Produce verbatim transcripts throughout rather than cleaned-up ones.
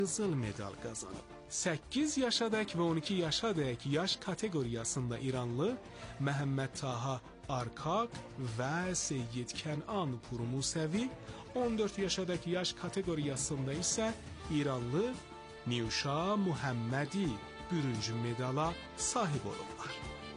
qızıl medal qazanıb. səkkiz yaşadək və on iki yaşadək yaş kateqoriyasında İranlı Məhəmməd Taha Arkaq və Seyyid Kənan Purmusəvi, on dörd yaşadək yaş kateqoriyasında isə İranlı Niyuşa Muhəmmədi bürüncü medala sahib olublar.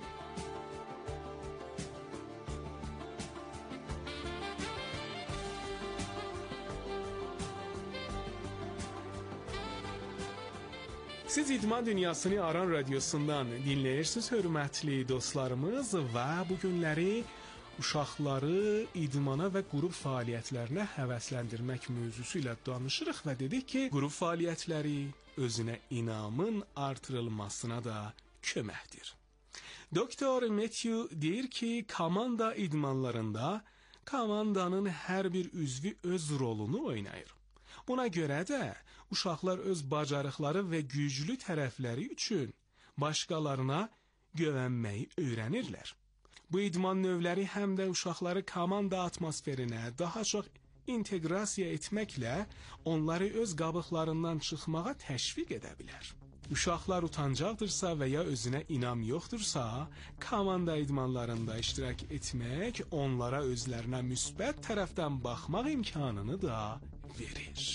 Siz İdman Dünyasını Aran Radyosundan dinləyirsiniz, hörmətli dostlarımız, və bu günləri uşaqları idmana və qrup fəaliyyətlərinə həvəsləndirmək mövzusu ilə danışırıq və dedik ki, qrup fəaliyyətləri özünə inamın artırılmasına da köməkdir. Doktor Matthew deyir ki, komanda idmanlarında komandanın hər bir üzvü öz rolunu oynayır. Buna görə də uşaqlar öz bacarıqları və güclü tərəfləri üçün başqalarına güvənməyi öyrənirlər. Bu idman növləri həm də uşaqları komanda atmosferinə daha çox inteqrasiya etməklə onları öz qabıqlarından çıxmağa təşviq edə bilər. Uşaqlar utancaqdırsa və ya özünə inam yoxdursa, komanda idmanlarında iştirak etmək onlara özlərinə müsbət tərəfdən baxmaq imkanını da verir.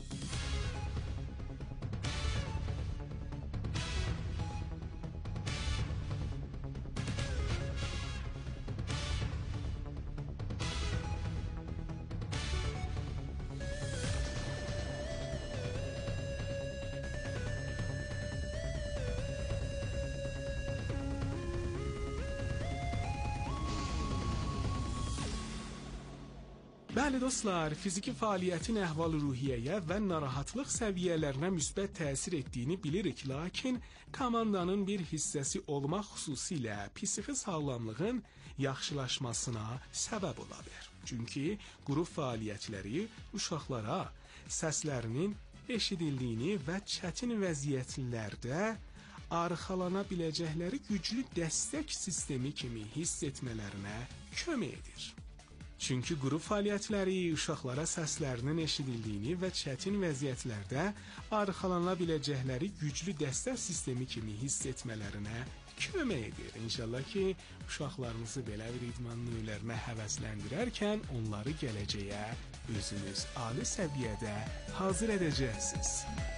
Bəli dostlar, fiziki fəaliyyətin əhval-ruhiyyəyə və narahatlıq səviyyələrinə müsbət təsir etdiyini bilirik, lakin komandanın bir hissəsi olmaq xüsusilə psixi sağlamlığın yaxşılaşmasına səbəb ola bilər. Çünki qrup fəaliyyətləri uşaqlara səslərinin eşidildiyini və çətin vəziyyətlərdə arxalana biləcəkləri güclü dəstək sistemi kimi hiss etmələrinə kömək edir. Çünki qrup fəaliyyətləri uşaqlara səslərinin eşidildiyini və çətin vəziyyətlərdə arxalana biləcəkləri güclü dəstək sistemi kimi hiss etmələrinə kömək edir. İnşallah ki, uşaqlarınızı belə bir idman növlərinə həvəsləndirərkən onları gələcəyə özünüz ali səviyyədə hazır edəcəksiniz.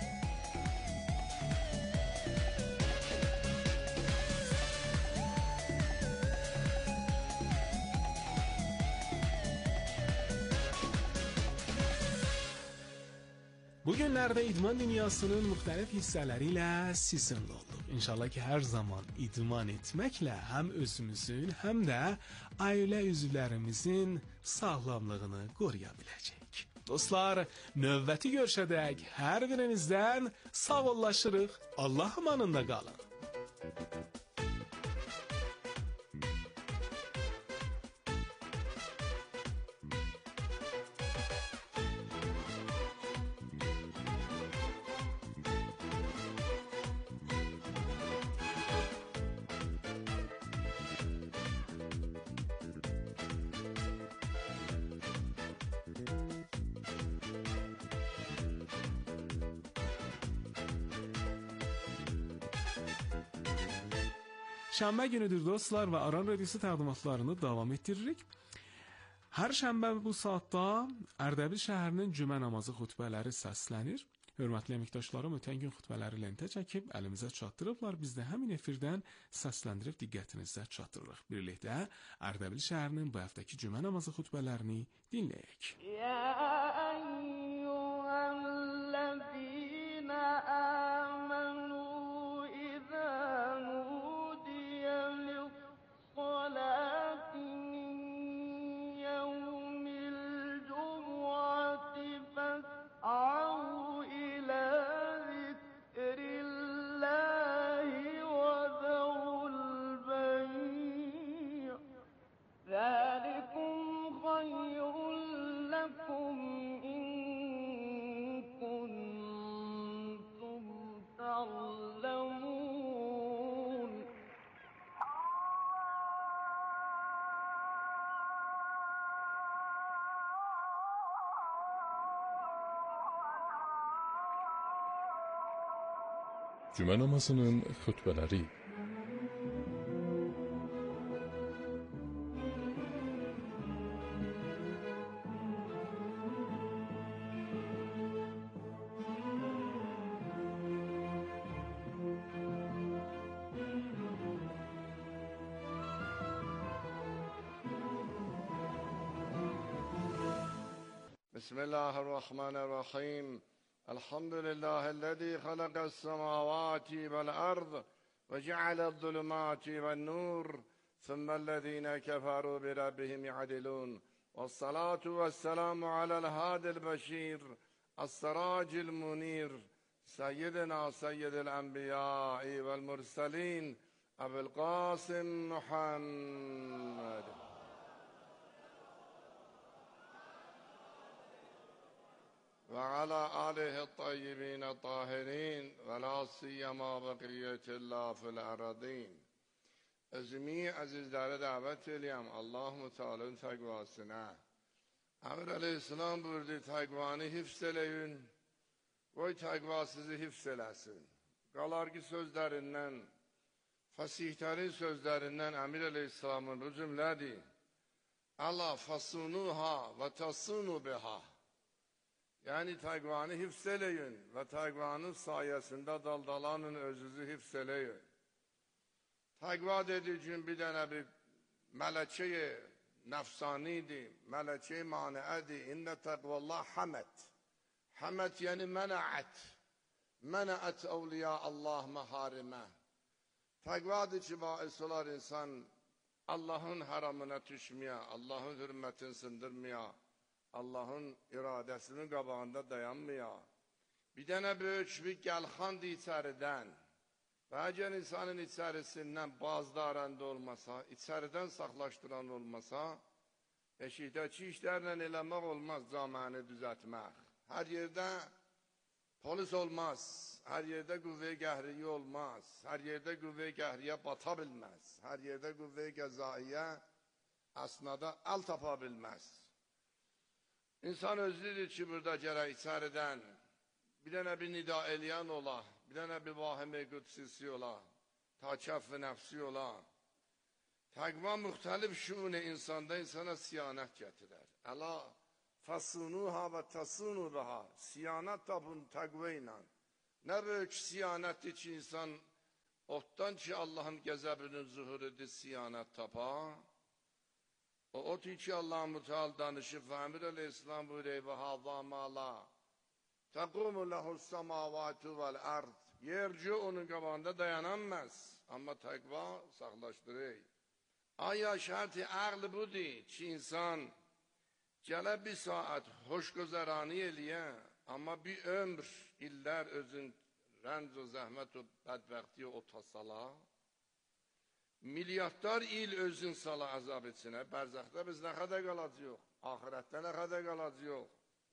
Bu günlərdə idman dünyasının müxtəlif hissələri ilə sizinlə olduq. İnşallah ki, hər zaman idman etməklə həm özümüzün, həm də ailə üzvlərimizin sağlamlığını qoruya biləcəyik. Dostlar, növbəti görüşədək hər birinizdən sağollaşırıq. Allah amanında qalın. Şənbə günüdür dostlar və Aran Radiosu təqdimatlarını davam etdiririk. Hər şənbə bu saatda Ərdəbil şəhərinin cümə namazı xutbələri səslənir. Hörmətli əməkdaşlarım ötən gün xutbələri lentə çəkib əlimizə çatdırıblar. Biz də həmin efirdən səsləndirib diqqətinizə çatdırırıq. Birlikdə Ərdəbil şəhərinin bu həftəki cümə namazı xutbələrini dinləyək. Ya eyyuhəl-ləzīnə əmənu izə nudiyə lis-salati min yevmil cumu'ati fes'au ilə zikrillahi və zərul bəy' zəlikum xayrun ləkum Cümə namazının xütbələri. بسم الله الرحمن الرحيم الحمد لله الذي خلق السماوات والأرض وجعل الظلمات والنور ثم الذين كفروا بربهم يعدلون والصلاة والسلام على الهادي البشير السراج المنير سيدنا سيد الأنبياء والمرسلين أبي القاسم محمد وعلى آله الطيبين الطاهرين ولا سيما بقية الله في الأرضين. Özümü azizlere davet edeyim. Allah-u Teala'nın takvasına. Emir Aleyhisselam buyurdu, takvanı hifzeleyin. Koy takva sizi hifzelesin. Qalar ki sözlerinden, fasihlerin sözlerinden Emir Aleyhisselam'ın bu cümledir. Allah fasunuha ve tasunu biha. Yani takvanı hifzeleyin ve takvanın sayesinde daldalanın, özünüzü hifzeleyin. Takva dediğim bir tane bir meleçe-i nefsaniydi, meleçe-i maneedi. İnne takvallah hamet. Hamet yani menaat. Menaat evliya Allah meharime. Takvadır ki bahis olar insan Allah'ın haramına düşmeye, Allah'ın hürmetini sındırmaya, Allah'ın iradesinin qabağında dayanmaya. Bir dənə böyük bir gəlxandı içəriden. Bəgər insanın içərisindən bazdarında olmasa, içəriden saxlaşdıran olmasa, eşikdəki işlərlə eləmək olmaz, caməni düzətmək. Hər yerdə polis olmaz, hər yerdə qüvvə-i qəhriyə olmaz, hər yerdə qüvvə-i qəhriyə bata bilməz, hər yerdə qüvvə-i qəzaiyə əsnada əl tapa bilməz. İnsan özlüdür ki, burada gərək içəriden bir dənə bir nida eləyən ola, bir dənə bir vahim-i qüdsisi ola, takəff-i nəfsi ola. Təqva müxtəlif şüun-i insanda insana siyanət gətirər. Əla fasunuha və tasunu biha. Siyanət tapın təqva ilə. Nə böyük siyanətdir ki, insan otdan ki, Allahın qəzəbinin zuhur edir, siyanət tapar. O otu ki Allah-u Müteal danışıb və Emir Aleyhisselam buyuruyor və hâzâ mâlâ təqumu lehus semâvâtu vel ard. Yerci onun qabağında dayanamaz. Amma təqva saxlaşdırır. Aya şərti ağlı budur ki insan gələ bir saat hoş gözərani eləyə, amma bir ömr, illər özün rənc o zəhmət o bədbəxtiyə o tasala, milyardlar il özün sala azab içinə, bərzəxdə biz nə qədər qalacaq, ahirətdə nə qədər qalacaq.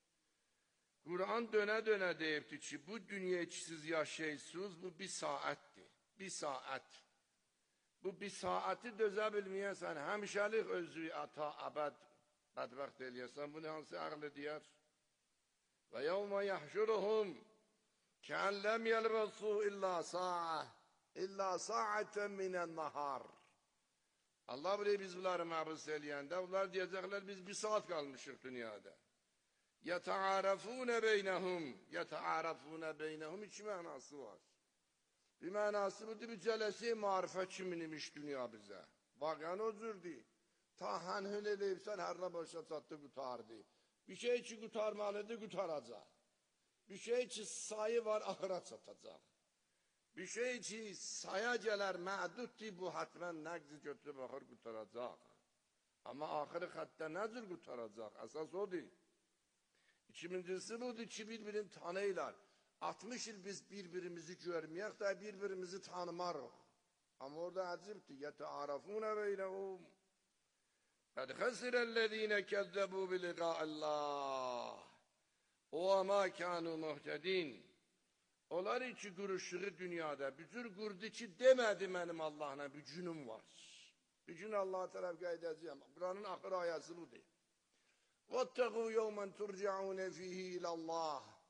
Kur'an dönə dönə deyibdir ki, bu dünya ki siz yaşayırsınız, bu bir saatdir, bir saat. Bu bir saati dözə bilməyəsən, həmişəlik özü ata, əbəd, bədbəxt eləyəsən, bunu hansı ağlı deyər? Və yevmə yəhşuruhum kən ləm yəlbəsu illa sa'ə İlla sa'ətən minən nahar. Allah bilir biz bunları məbus eləyəndə, bunlar deyəcəklər biz bir saat qalmışıq dünyada. Yətəarəfunə beynəhum, yətəarəfunə beynəhum iki mənası var. Bir mənası budur, bir cələsi marifə kimin imiş dünya bizə. Vaqən o cürdür. Ta hənhün eləyibsən, hər nə başa çatdı, qutardı. Bir şey ki qutarmalıdır, qutaracaq. Bir şey ki sayı var, ahıra çatacaq. Bir şey ki saya gələr, məduddir, bu hatmən nəqzi götürüb axır qutaracaq. Amma axırı xəttə nədir qutaracaq? Əsas odur. İkincisi budur ki, bir-birini tanıyırlar. altmış il biz bir-birimizi görməyək də bir-birimizi tanımarıq. Amma orada əcibdir. Yətəarəfunə beynəhum. Qəd xəsirəl-ləzīnə kəzzəbu biliqa'əlləh. O əmə kənu muhtədin. Onlar ki quruşuğu dünyada, bücür qurdu ki, demədi mənim Allah'la bir günüm var. Bir gün Allah'a tərəf qaydacağım. Quranın axır ayəsi budur. وَاتَّقُوا يَوْمًا تُرْجَعُونَ فِيهِ إِلَى اللّٰهِ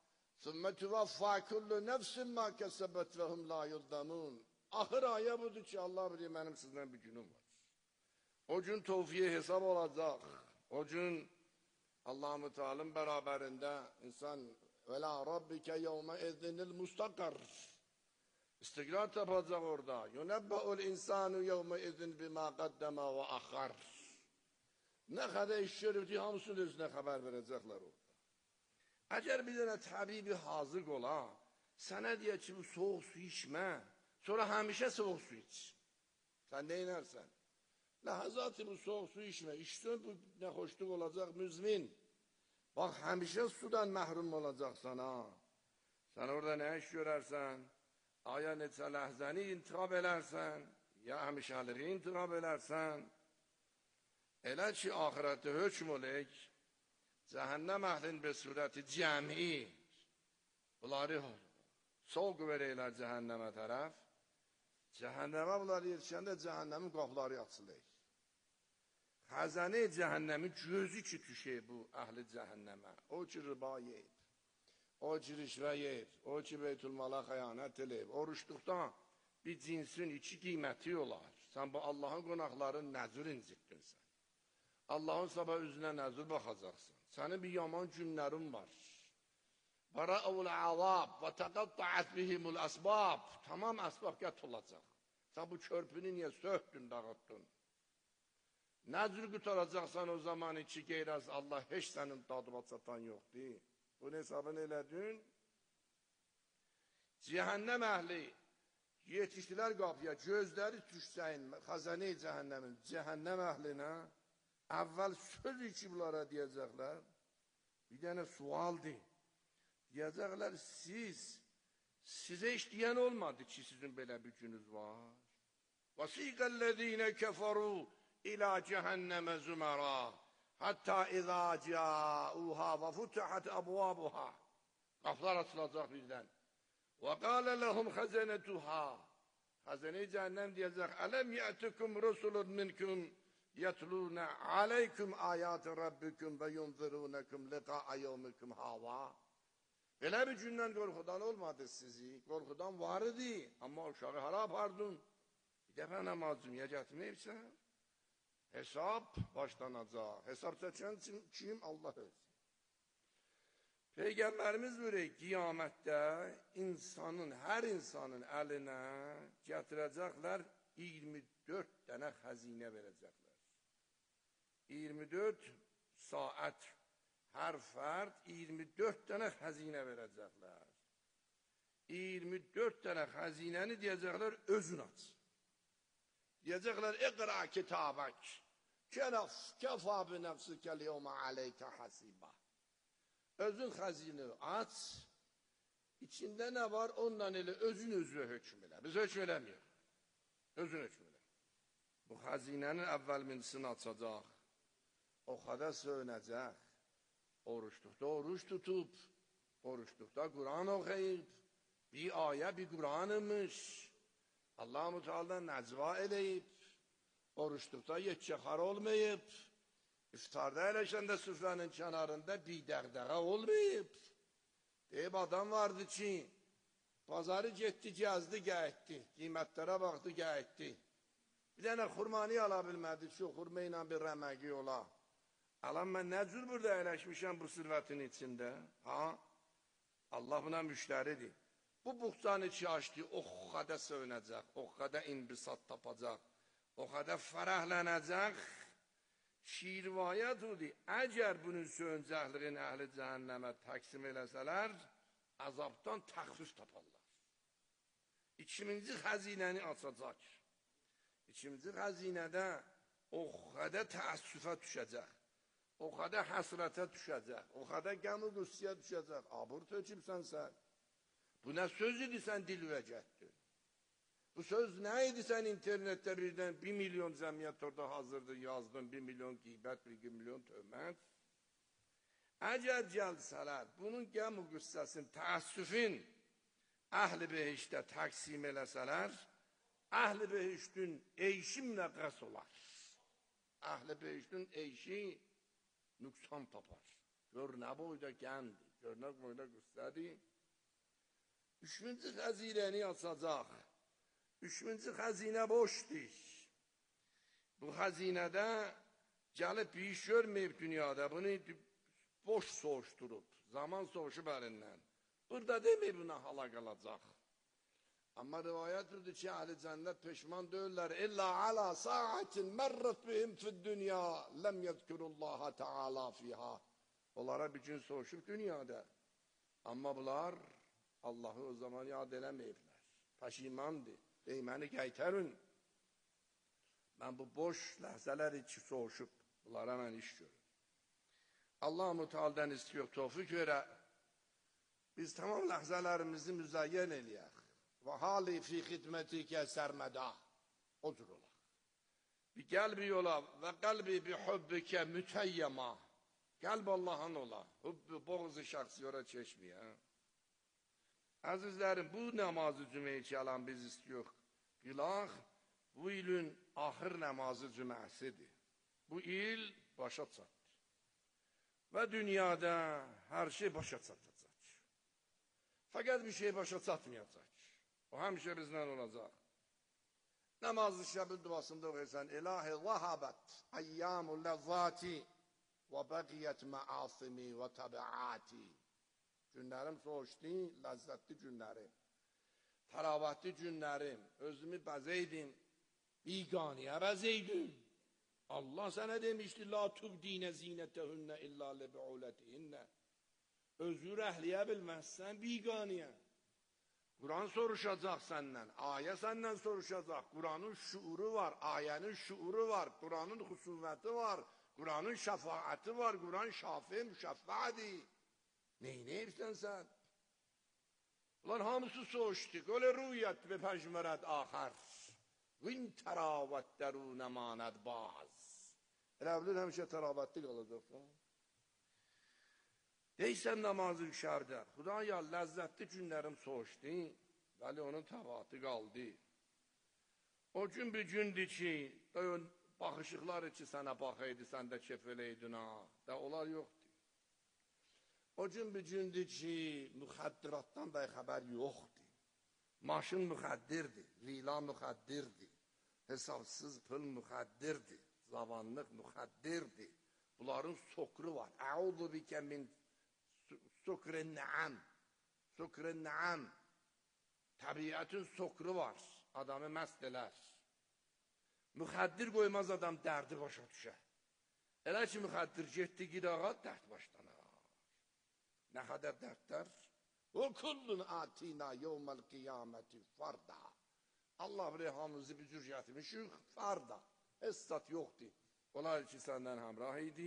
ثُمَّ تُوَفَّى كُلُّ نَفْسٍ مَا كَسَبَتْ وَهُمْ لَا يُظْلَمُونَ. Ahir ayə budur ki, Allah bilir, mənim sizdən bir günüm var. O gün tövfiyə hesab olacaq. O gün Allah-u Teala'nın bərabərində insan وَلَا رَبِّكَ يَوْمَ اِذِنِ الْمُسْتَقَرِّ İstiqrar tapacaq orada. يُنَبَّأُ الْاِنْسَانُ يَوْمَ اِذِنْ بِمَا قَدَّمَ وَأَخَّرِ Nə qədər iş görürdü, hamısını özünə xəbər verəcəklər orada. Əgər bir dənə təbibi hazır ola, sənə deyə ki, bu soğuk su içmə, sonra həmişə soğuk su iç. Sən neynərsən? Ləhəzatı bu soğuk su içmə, içsin bu nə xoşluq olacaq müzmin. Bax, həmişə sudan məhrum olacaqsan ha. Sən orada nə iş görərsən? Aya neçə ləhzəni intiqab elərsən, ya həmişəliği intiqab elərsən. Elə ki, ahirətdə hökm olək, cəhənnəm əhlin bir surəti cəmi, bunları soğuk verəklər cəhənnəmə tərəf, cəhənnəmə bunları yetişəndə cəhənnəmin qapıları açılır. Xəzəni cəhənnəmin gözü ki düşür bu əhli cəhənnəmə. O ki riba yer, o ki rişvə yer, o ki beytülmala xəyanət eləyib. Oruçluqdan bir cinsin iki qiyməti olar. Sən bu Allahın qonaqların nəzir incitdin sən. Allahın sabah üzünə nəzir baxacaqsın. Sənin bir yaman günlərin var. Bara'ul azab və təqatta'at bihimul əsbab. Tamam əsbab qət olacaq. Sən bu körpünü niyə söhdün, dağıtdın? Nəzir qutaracaqsan o zaman ki, qeyraz Allah heç sənin dadıma çatan yoxdur. Bunun hesabını elədin. Cəhənnəm əhli yetişdilər qapıya, gözləri düşsəyin, xəzəni cəhənnəmin, cəhənnəm əhlinə əvvəl söz ki, bunlara deyəcəklər, bir dənə sualdır. Deyəcəklər, siz, sizə işləyən olmadı ki, sizin belə bir gününüz var. وَسِيقَ كَفَرُوا إِلَى جَهَنَّمَ زُمَرًا حَتَّى إِذَا جَاءُوهَا وَفُتِحَتْ أَبْوَابُهَا Qapılar açılacaq birdən. وَقَالَ لَهُمْ خَزَنَتُهَا Xəzəni cəhənnəm deyəcək, أَلَمْ يَأْتِكُمْ رُسُلٌ مِنْكُمْ يَتْلُونَ عَلَيْكُمْ آيَاتِ رَبِّكُمْ وَيُنْذِرُونَكُمْ لِقَاءَ يَوْمِكُمْ هَذَا Belə bir gündən qorxudan olmadı sizi, qorxudan var idi, amma uşağı hara apardın? Bir dəfə namazcıya gətirməyibsən, hesab başlanacaq. Hesab çəkən kim? Allah öz. Peyğəmbərimiz buyuruyor, qiyamətdə insanın, hər insanın əlinə gətirəcəklər iyirmi dörd dənə xəzinə verəcəklər. iyirmi dörd saat hər fərd iyirmi dörd dənə xəzinə verəcəklər. iyirmi dörd dənə xəzinəni deyəcəklər, özün aç. Deyəcəklər, iqra kitabək, kəfa bi nəfsikəl yevmə aleykə hasibə. Özün xəzini aç, içində nə var, ondan elə özün özünə hökm elə. Biz hökm eləmiyor. Özün hökm elə. Bu xəzinənin əvvəl mincisini açacaq, o qədər söynəcək, oruçluqda oruç tutub, oruçluqda Quran oxuyub, bir ayə bir Quran imiş, Allah-u Teala'dan nəcva eləyib, oruçluqda yetçəxar olmayıb, iftarda eləşəndə süfrənin kənarında bir dəğdəğə olmayıb. Deyib adam vardı ki, pazarı getdi, gəzdi, gəyətdi, qiymətlərə baxdı, gəyətdi. Bir dənə xurmani ala bilmədi ki, xurma ilə bir rəməqi ola. Alam, mən nə cür burada əyləşmişəm bu sürvətin içində? Ha? Allah buna müştəridir. Bu buxcanı ki açdı, o qədər söynəcək, o qədər inbisat tapacaq, o qədər fərəhlənəcək. Şirvayət odur, əgər bunun söncəkliğin əhli cəhənnəmə təqsim eləsələr, əzabdan təxfif taparlar. İkinci xəzinəni açacaq. İkinci xəzinədə o qədər təəssüfə düşəcək, o qədər həsrətə düşəcək, o qədər qəm-ü qüssiyə düşəcək. Abur tökübsən sən. Bu nə söz idi sən dilvəcətdir? Bu söz nə idi sən internetdə birdən bir milyon cəmiyyət orada hazırdır, yazdın, bir milyon qeybət, bir milyon tövmət. Əgər gəlsələr, bunun qəm-ü qüssəsinin, təəssüfün əhl-i behişdə təqsim eləsələr, əhl-i behişdün eyşi münəqqəs olar. Əhl-i behişdün eyşi nüqsan tapar. Gör nə boyda qəmdir, gör nə boyda qüssədir. Üçüncü xəzinəni açacaq. Üçüncü xəzinə boşdur. Bu xəzinədə gəlib bir iş görməyib dünyada. Bunu boş soğuşdurub. Zaman soğuşub əlindən. Burada deməyib buna hala qalacaq. Amma rivayət edir ki, əhl-i cənnət peşman deyirlər. İlla ala sa'atin mərrət bihim fid dünya ləm yədkurullaha ta'ala fiha. Onlara bir gün soğuşub dünyada. Amma bunlar Allah'ı o zaman yad eləməyiblər. Peşimandır. Deyməni qaytarın. Mən bu boş ləhzələr içi soğuşub. Bunlara mən iş görürüm. Allah-u Teala'dan istiyor, tevfik verə. Biz tamam ləhzələrimizi müzəyyən eləyək. Və hali fi xidmətikə sərməda. O cür olaq. Bir qəlbi yola və qəlbi bi hubbikə mütəyyəma. Qəlb Allah'ın ola. Hubbi boğuzu şəxsi yora çeşmiyə. Əzizlərim, bu namazı cümləyi ki, alan biz istiyor. Qilaq, bu ilin ahir namazı cümləsidir. Bu il başa çatdı. Və dünyada hər şey başa çatacaq. Fəqət bir şey başa çatmayacaq. O həmişə bizdən olacaq. Namazı şəbin duasında oxuysan, İlahi zahabət əyyamul ləzzati və bəqiyyət məasimi və təbiati. Günlərim soğuşdu, ləzzətli günlərim. Təravətli günlərim, özümü bəzəydim, biqaniyə bəzəydim. Allah sənə demişdi, la tubdinə zinətəhünnə illa lebi'ulətihinnə. Özü rəhliyə bilməzsən, biqaniyə. Kur'an soruşacaq səndən, ayə səndən soruşacaq. Kur'anın şuuru var, ayənin şuuru var, Kur'anın xüsusiyyəti var, Kur'anın şəfaəti var, Kur'an şafi, müşəffədir. Neynəyirsən sən? Ulan hamısı soğuştuk, öyle rüyət ve pəşmərət axar. Vin təravət dərunə manəd baz. Elə bilir, həmişə təravətli qalacaqsan. Deysən namazı şərdə, Xudaya ləzzətli günlərim soğuşdu, vəli onun təvatı qaldı. O gün bir gündür ki, baxışıqlar ki, sənə baxaydı, sən də kef eləydin ha, da onlar yoxdur. O gün bir gündür ki, müxəddiratdan da xəbər yoxdur. Maşın müxəddirdir, vila müxəddirdir, hesabsız pıl müxəddirdir, zavanlıq müxəddirdir. Bunların sokru var. Əudu bikə min sukrin nəəm. Sukrin nəəm. Təbiətin sokru var. Adamı məst elər. Müxəddir qoymaz adam dərdi başa düşə. Elə ki, müxəddir getdi gidağa, dərd başlanır. Nə qədər dərdlər? O kullun atina yevməl qiyaməti farda. Allah rəhamımızı bir cür gətirmişik, farda. Estat yoxdur. Onlar ki, səndən həmrah idi.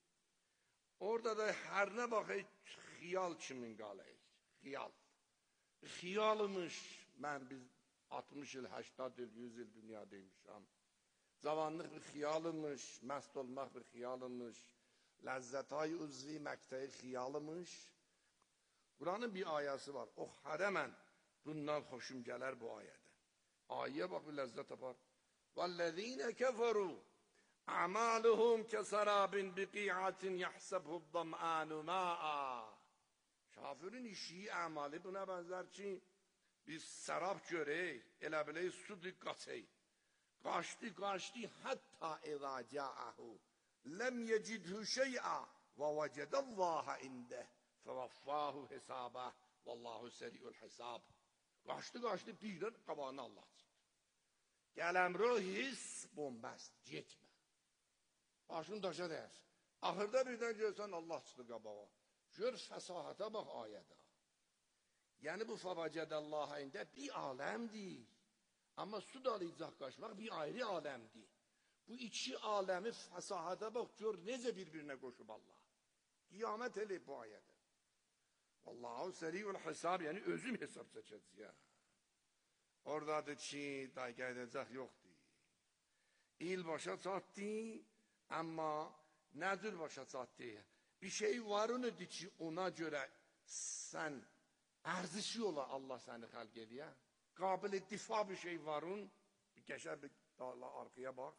Orada da hər nə baxay, xiyal kimin qalır? Xiyal. Xiyalmış, mən biz altmış il, həştad il, yüz il dünyadaymışam. Zavanlıq bir xiyalmış, məst olmaq bir xiyalmış, ləzzətay uzvi məktəyi xiyalmış. Kur'an'ın bir ayəsi var. O hərəmən bundan xoşum gələr bu ayədə. Ayəyə bax bir ləzzət tapar. وَالَّذ۪ينَ كَفَرُوا أَعْمَالُهُمْ كَسَرَابٍ بِقِيعَةٍ يَحْسَبْهُ الضَّمْآنُ مَاءً. Kafirin işi, əmali buna bənzər ki, biz sərab görək, elə bilək sudur qaçək. Qaçdı, qaçdı, hətta اِذَا جَاءَهُ لَمْ يَجِدْهُ شَيْئًا وَوَجَدَ اللّٰهَ اِنْدَهُ فَوَفَّاهُ hesabə Vallahu seri'ül hesab. Qaçdı, qaçdı, birdən qabağına Allah çıxdı. Gələmrə his bombəst, getmə. Başın daşa dəyər. Axırda birdən görsən Allah çıxdı qabağa. Gör fəsahətə bax ayədə. Yəni bu fəvəcədəllahə ində bir aləmdir. Amma su dalayacaq qaçmaq bir ayrı aləmdir. Bu iki aləmi fəsahətə bax, gör necə bir-birinə qoşub Allah. Qiyamət eləyib bu ayədə. Vallahu seri'ül hesab, yəni özüm hesab çəkəcəyəm. Oradadır ki, dayqa edəcək yoxdur. İl başa çatdı, amma nədir başa çatdı? Bir şey var onudur ki, ona görə sən ərzişi ola Allah səni xəlq eləyə. Qabil difa bir şey varın, bir qəşər bir dağla arkaya bax.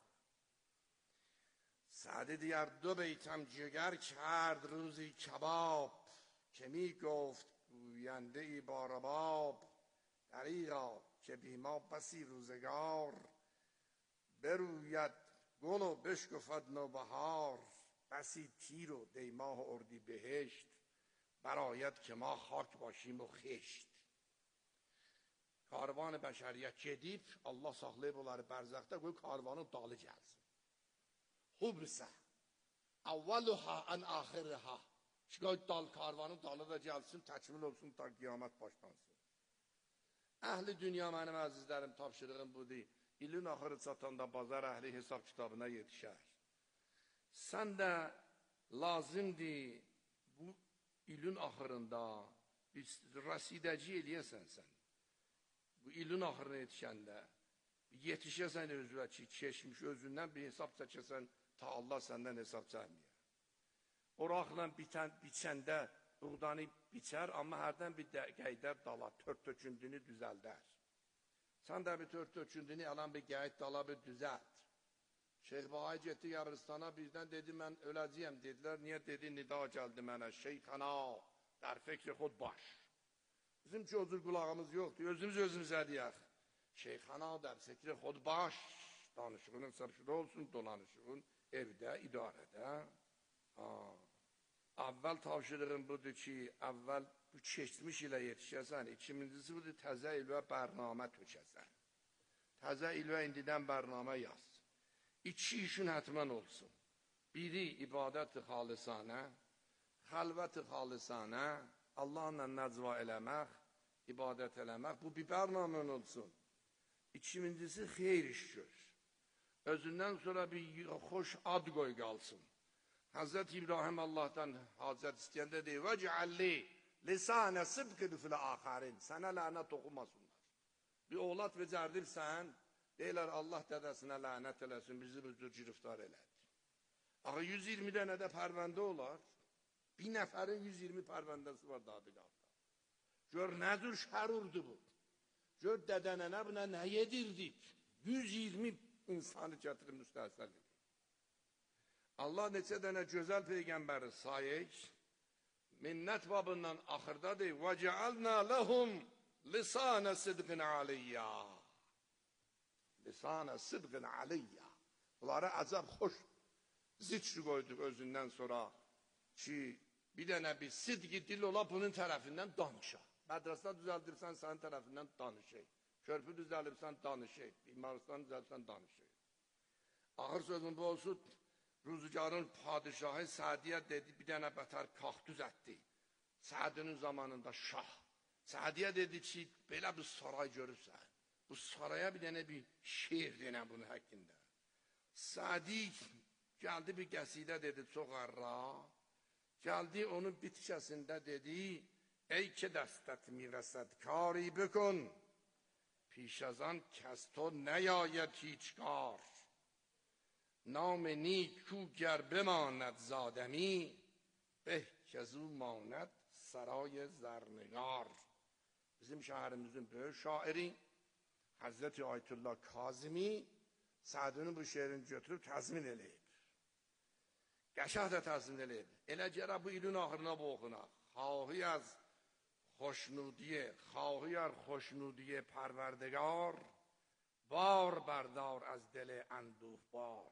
سعدی دیگر دو بیتم جگر کرد روزی کباب که می گفت گوینده ای با رباب دریغا که بی ما بسی روزگار بروید گل و بشکفد نوبهار بسی تیر و دیماه و اردی بهشت براید که ما خاک باشیم و خشت. Karvan bəşəriyyət gedib, Allah saxlayıb onları bərzəxdə qoy karvanın dalı gəlsin. Hubrisə, əvvəluha ən axiriha. Qoy dal, karvanın dalı da gəlsin, təkmil olsun ta qiyamət başlansın. Əhli dünya mənim əzizlərim tapşırığım budur. İlin axırı çatanda bazar əhli hesab kitabına yetişər. Sən də lazımdır bu ilin axırında rasidəci eləyəsən sən. Bu ilin axırına yetişəndə yetişəsən özünə ki, keçmiş özündən bir hesab çəkəsən ta Allah səndən hesab çəkməyər. Oraqla bitən, biçəndə buğdanı biçər, amma hərdən bir qəydər dala, tört tökündüyünü düzəldər. Sən də bir tört tökündüyünü alan bir qəyd dala bir düzəlt. Şeyx Bahai getdi qəbristana, birdən dedi, mən öləcəyəm dedilər. Niyə dedi, nida gəldi mənə, şeyxana, dar fikri xud baş. Bizim ki, özür qulağımız yoxdur, özümüz özümüzə deyək. Şeyxana der, fikri xod baş, danışığının sırşıda olsun, dolanışığın evdə, idarədə. Əvvəl tavşırığın budur ki, əvvəl bu keçmiş ilə yetişəsən, ikincisi budur, təzə ilvə bərnamə tökəsən. Təzə ilvə indidən bərnamə yaz. İki işin hətmən olsun. Biri ibadət-i xalisanə, xəlvət-i xalisanə, Allahla nəcva eləmək, ibadət eləmək, bu bir bərnamən olsun. İkincisi, xeyr iş gör. Özündən sonra bir xoş ad qoy qalsın. Həzrət İbrahim Allahdan hacət istəyəndə deyir, və cəalli lisanə sıbqın filə axarin, sənə lənət oxumasınlar. Bir oğlat becərdirsən, deyirlər Allah dədəsinə lənət eləsin, bizi bu cür giriftar elədi. Axı yüz iyirmi dənə də pərvəndə olar. Bir nəfərin yüz iyirmi pərvəndəsi var dadıqalda. Gör, nə cür şərurdur bu. Gör, dədənənə buna nə yedirdik. yüz iyirmi insanı gətirib müstəhsəl edir. Allah neçə dənə gözəl peyğəmbəri sayək, minnət babından axırdadır. Və cəalnə ləhum lisanə sidqin aliyyə. Lisanə sidqin aliyyə. Bunlara əcəb xoş zikr qoyduq özündən sonra ki, bir dənə bir sidqi dil ola bunun tərəfindən danışa. Mədrasda düzəldirsən, sənin tərəfindən danışır. Körpü düzəlirsən, danışır. Bimaristan düzəldirsən, danışır. Ağır sözün bu olsun, Rüzgarın padişahı Sədiyə dedi, bir dənə bətər kaxtüz ətdi. Sədinin zamanında şah. Sədiyə dedi ki, belə bir saray görürsən. Bu saraya bir dənə bir şeir denə bunun həqqində. Sədi gəldi bir qəsidə dedi, çox ərra. Gəldi onun bitişəsində dedi, ey ki dəstət mirəsəd kari bükün, پیشازان کس تو نیاید هیچگار نام نیک کو گر بماند زادمی به کزو ماند سرای زرنگار. Bizim şəhərimizin böyük şairi Hazreti Ayətullah Kazimi Sədinin bu şeirini götürüb təzmin eləyib. Qəşəh də təzmin eləyib. Elə gərək bu ilin axırına bu oxunaq. خواهی از خوشنودی خواهی از خوشنودی پروردگار بار بردار از دل اندوه بار.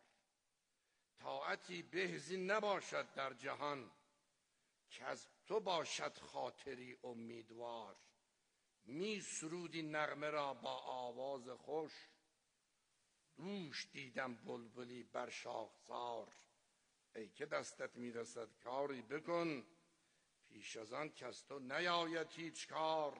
طاعتی بهزی نباشد در جهان که از تو باشد خاطری امیدوار. می سرودی نغمه را با آواز خوش دوش دیدم بلبلی بر شاخسار. ای که دستت میرسد کاری بکن پیش از آن کس تو نیاید هیچ کار.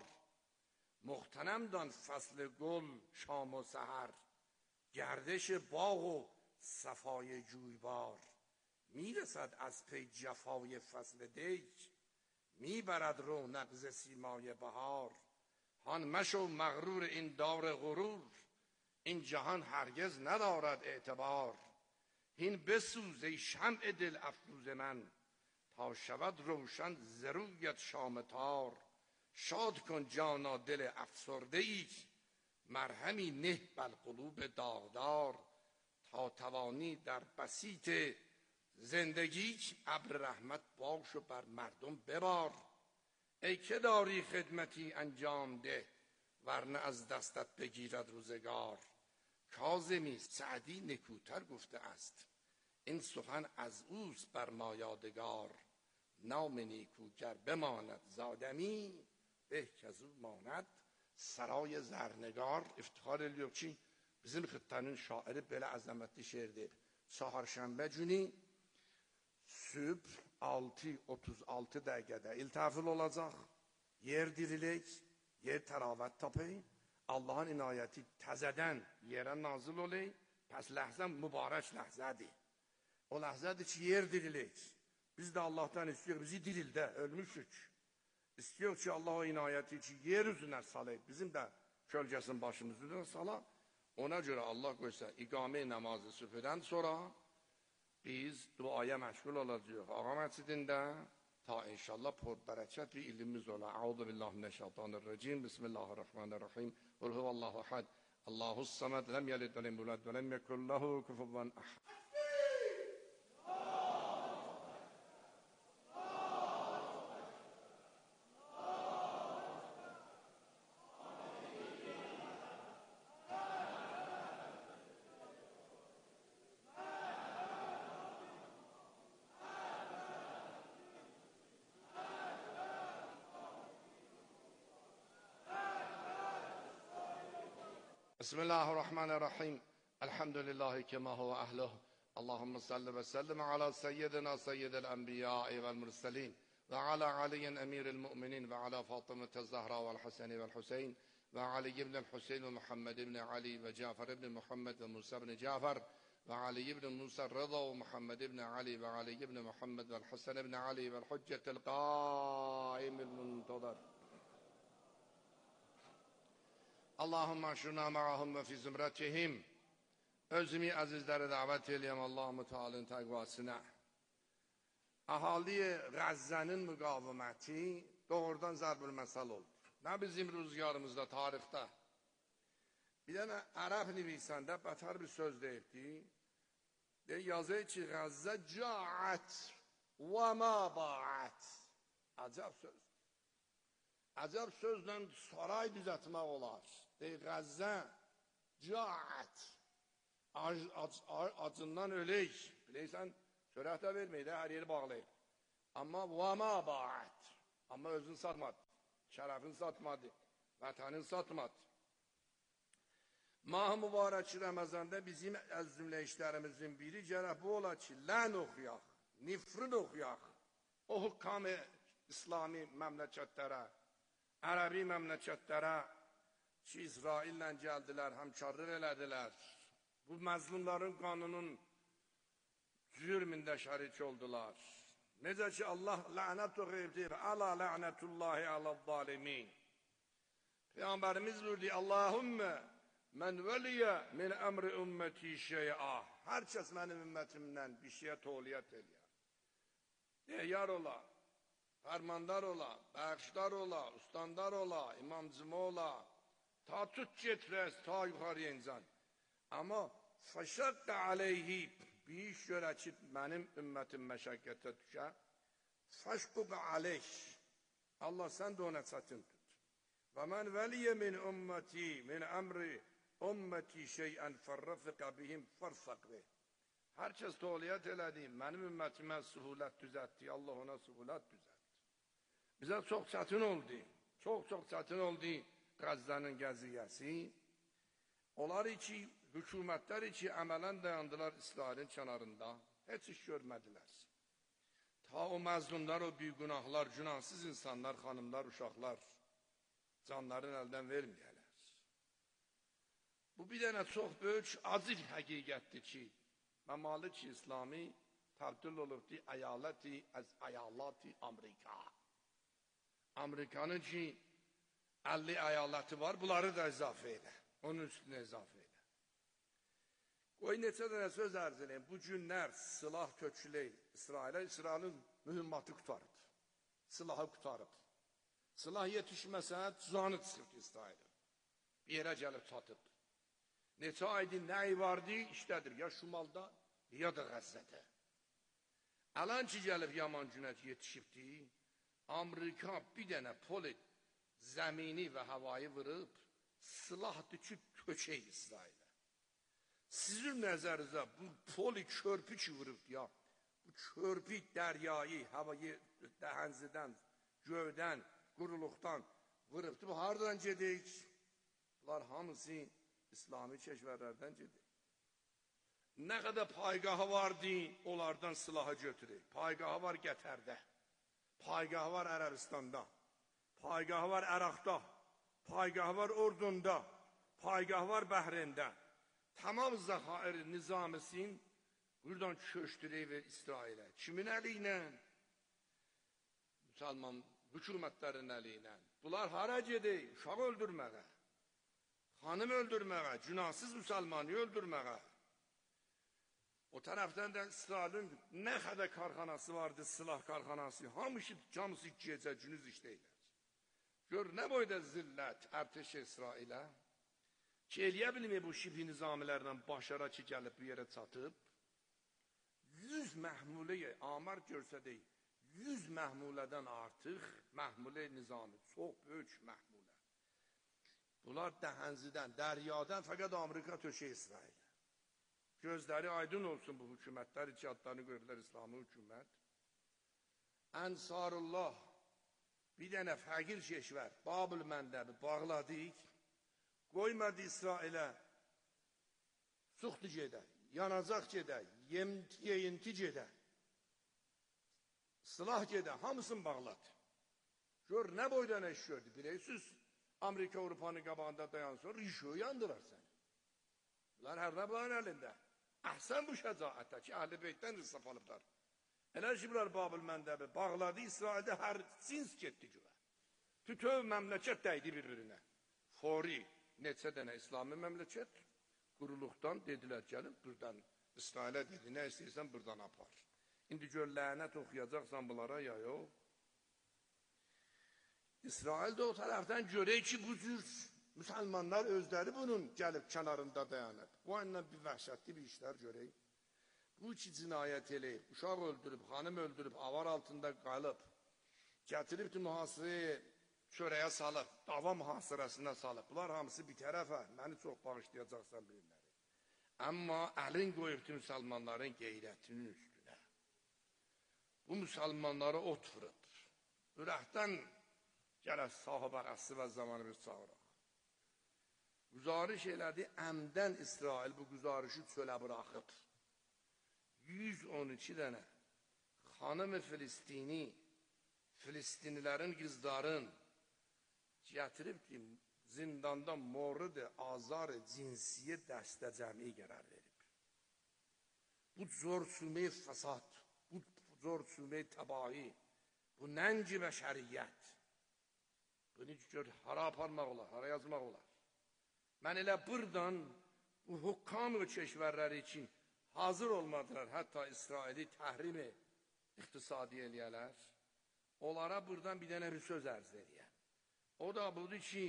مغتنم دان فصل گل شام و سحر گردش باغ و صفای جویبار. میرسد از پی جفای فصل دی میبرد رونق ز سیمای بهار. هان مشو مغرور این دار غرور این جهان هرگز ندارد اعتبار. هین بسوز ای شمع دل افروز من تا شود روشن ز رویت شام تار. شاد کن جانا دل افسرده ای مرهمی نه بر قلوب داغدار. تا توانی در بسیط زندگی ابر رحمت باش و بر مردم ببار. ای که داری خدمتی انجام ده، ورنه از دستت بگیرد روزگار. کاظمی سعدی نکوتر گفته است، این سخن از اوست بر ما یادگار. نام نیکوگر بماند زادمی، به که از او ماند سرای زرنگار. افتخار الیوبچی bizim xıttanın şairi belə əzəmətli şeirdir. Çaharşənbə günü sübh altı otuz altı dəqiqədə iltafil olacaq. Yer dirilik, yer təravət tapı. Allahın inayəti təzədən yerə nazil olay. Pəs ləhzə mübarək ləhzədir. O ləhzədir ki, yer dirilik. Biz də Allahdan istiyoruz, bizi dirildə, ölmüşük. İstiyor ki, Allah o inayəti ki, yer üzünə salayıb, bizim də kölgəsinin başımız üzünə salayıb. Ona göre Allah koysa ikame namazı sübhden sonra biz duaya meşgul olacağız. Ağa mescidinde ta inşallah porbereket bir ilmimiz ola. Euzu billahi mineşşeytanirracim. Bismillahirrahmanirrahim. Kul huvallahu ahad. Allahus samed. Lem yelid ve lem yulad ve lem yekul lehu kufuven ahad. بسم الله الرحمن الرحيم الحمد لله كما هو أهله اللهم صل وسلم على سيدنا سيد الأنبياء والمرسلين وعلى علي أمير المؤمنين وعلى فاطمة الزهراء والحسن والحسين وعلي بن الحسين ومحمد بن علي وجعفر بن محمد وموسى بن جعفر وعلي بن موسى الرضا ومحمد بن علي وعلي بن محمد والحسن بن علي والحجة القائم المنتظر Allahümme aşırna ma'ahum ve fi zümretihim. Özümü azizlere davet edeyim Allah-u Teala'nın takvasına. Ahaliye Gazze'nin mukavemeti doğrudan zarbül mesel oldu. Ne bizim rüzgarımızda, tarihte. Bir tane Arap nivisinde beter bir söz deyipti. De yazıyor ki Gazze ca'at ve ma ba'at. Acayip söz. Acayip sözle saray düzeltmek olar. De Gazze ca'at. Acından öleyik. Bileysen sürahta vermeyi de her yeri bağlayıp. Ama vama ba'at. Ama özün satmadı. Şerefin satmadı. Vatanın satmadı. Mah mübarek Ramazan'da bizim az cümle işlerimizin biri cerah bu ola ki len okuyak, nifrin okuyak. O hukam-ı İslami memleketlere, Arabi memleketlere ki İsrail'le geldiler, hemkarlık elediler. Bu mazlumların kanunun zürmünde şerik oldular. Necə ki Allah lanet okuyup ala lanetullahi ala zalimin. Peygamberimiz buyurdu Allahümme men veliye min emri ümmeti şey'a. Herkes benim ümmetimden bir şeye toliyet ediyor. Diyar ola, fermandar ola, bağışlar ola, ustandar ola, imamcımı ola. Ta tut getirez, ta yukarıya insan. Ama faşakka aleyhi bir iş göre ki benim ümmetim meşakkate düşer. Faşkuka aleyh. Allah sen de ona satın tut. Ve men veliye min ümmeti min emri ümmeti şeyen ferrafika bihim farsak ve. Herkes toliyet eledi. Benim ümmetime suhulet düzeltti. Allah ona suhulet düzeltti. Bize çok çetin oldu. Çok çok çetin oldu Gazze'nin geziyesi. Onlar için, hükümetler için əmələn dayandılar İsrail'in kenarında. Heç iş görmediler. Ta o məzlumlar, o büyük günahlar, günahsız insanlar, hanımlar, uşaqlar canların elden vermeyələr. Bu bir dənə çox böyük acı həqiqətdir ki, məmalik İslami təbdil olubdur əyaləti az əyaləti Amerika. Amerikanın ki əlli əyaləti var, bunları da izafə elə. Onun üstüne izafə elə. Qoy neçə dənə söz ərz edeyim. Bu günlər silah tökülək İsrail'e, İsrail'in mühimmatı qutarıb. Silahı qutarıb. Silah yetişməsə, tuzanı çıxıb İsrail'e. Bir yerə gəlib çatıb. Neçə aydır nəyi vardı, işlədir. Ya Şimalda, ya da Qəzzədə. Ələn ki gəlib yaman günət yetişibdi. Amerika bir dənə poli zəmini və havayı vırıb, silah düşüb tökək İsrailə. Sizin nəzərinizə bu poli körpü ki vırıb ya, bu körpü dəryayı, havayı dəhənzidən, göydən, quruluqdan vırıbdır. Bu hardan gedik? Bunlar hamısı İslami keşverlərdən gedik. Nə qədər paygahı vardı, onlardan silahı götürək. Paygahı var Qətərdə, paygahı var Ərəbistanda, paygahı var Əraqda, paygahı var Ordunda, paygahı var Bəhrində. Tamam zəxair nizamisin buradan köşdürək və İsrailə. Kimin əli ilə? Müsəlman hükümetlərin əli ilə. Bunlar hara gedək? Uşaq öldürməyə, xanım öldürməyə, günahsız müsəlmanı öldürməyə. O tərəfdən də İsrailin nə qədər karxanası vardı, silah karxanası, hamısı camısı gecə, günüz işləyirlər. Gör, nə boyda zillət, ərteş İsrailə ki, eləyə bilmir bu şibhi nizamilərlə başara ki, gəlib bir yerə çatıb, yüz məhmuləyə, amar görsədək, yüz məhmulədən artıq məhmulə nizami, çox böyük məhmulə. Bunlar dəhənzidən, dəryadan fəqət Amerika tökə İsrailə. Gözləri aydın olsun bu hükümətlər, iki adlarını görürlər İslami hükümət. Ənsarullah, bir dənə fəqir keşvər, Babıl məndəbi bağladık, qoymadı İsrailə, suxtu gedə, yanacaq gedə, yeyinti gedə, silah gedə, hamısını bağladı. Gör, nə boydan eş gördü, bilirsiniz, Amerika, Avrupanın qabağında dayansın, rişo yandırar səni. Bunlar hər nə bunların əlində. Əhsən bu şəcaətə ki, Əhl-i Beytdən rıslaf alıblar. Elə ki, bunlar Babıl məndəbi bağladı, İsraildə hər cins getdi güvə. Bütöv məmləkət dəydi bir-birinə. Fori, neçə dənə İslami məmləkət, quruluqdan dedilər, gəlin, buradan İsrailə dedi, nə istəyirsən, buradan apar. İndi gör, lənət oxuyacaqsan bunlara, ya yox. İsrail də o tərəfdən görək ki, bu cür müsəlmanlar özləri bunun gəlib kənarında dayanıb. Bu ayından bir vəhşətli bir işlər görək. Bu iki cinayət eləyib, uşaq öldürüb, xanım öldürüb, avar altında qalıb, gətiribdi mühasirəyə, çörəyə salıb, dava mühasirəsində salıb. Bunlar hamısı bir tərəfə, məni çox bağışlayacaqsan birinləri. Amma əlin qoyubdu müsəlmanların qeyrətinin üstünə. Bu müsəlmanları ot vurub. Ürəkdən gələz sahib arası və zamanı bir çağıraq. Güzarış elədi, əmdən İsrail bu güzarışı çölə bıraxıb. yüz on iki dənə xanım-ı Filistini, Filistinlilərin, qızların gətirib ki, zindanda morud-i azar-ı cinsiyə dəstə cəmi qərar verib. Bu zor-sümey fəsad, bu zor-sümey təbahi, bu nənci bəşəriyyət. Bunu gör, hara aparmaq olar, hara yazmaq olar. Mən elə buradan bu hukam və keşvərləri için hazır olmadılar, hətta İsraili təhrimi iqtisadi eləyələr. Onlara buradan bir dənə bir söz ərz eləyəm. O da budur ki,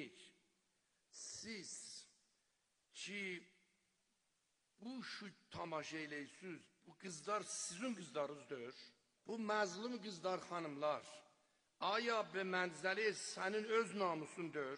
siz ki bu şu tamaşa eləyirsiniz, bu qızlar sizin qızlarınızdır. Bu məzlum qızlar, xanımlar, aya be mənzəli sənin öz namusundur.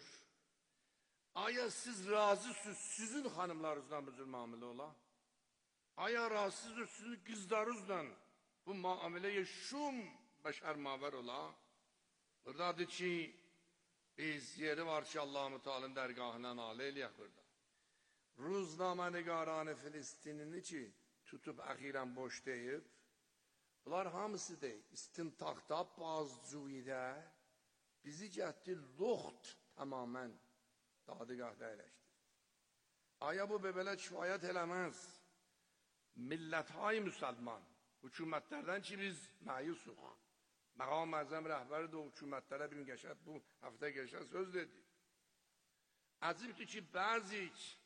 Aya siz razısınız, sizin xanımlarınızdan bu cür müamilə ola? Aya razısınız, sizin qızlarınızla bu müamiləyə şum bəşər mavər ola? Buradadır ki, biz yeri var ki, Allah-u Teala'nın dərgahına nalə eləyək burada. Ruznamə nigaranı Filistinini ki, tutub əxirən boş deyib, bunlar hamısı deyil, istintaqda, bazcuidə bizi gətdi loxt tamamən dadigahda eləşdir. Aya bu bebelə kifayət eləməz. Millət-hay müsəlman, hükümətlərdən ki, biz məyusuq. Məqam Əzəm rəhbəri də o hükümətlərə bir gün geçər, bu həftə geçər söz dedi. Əzibdir ki, bəzi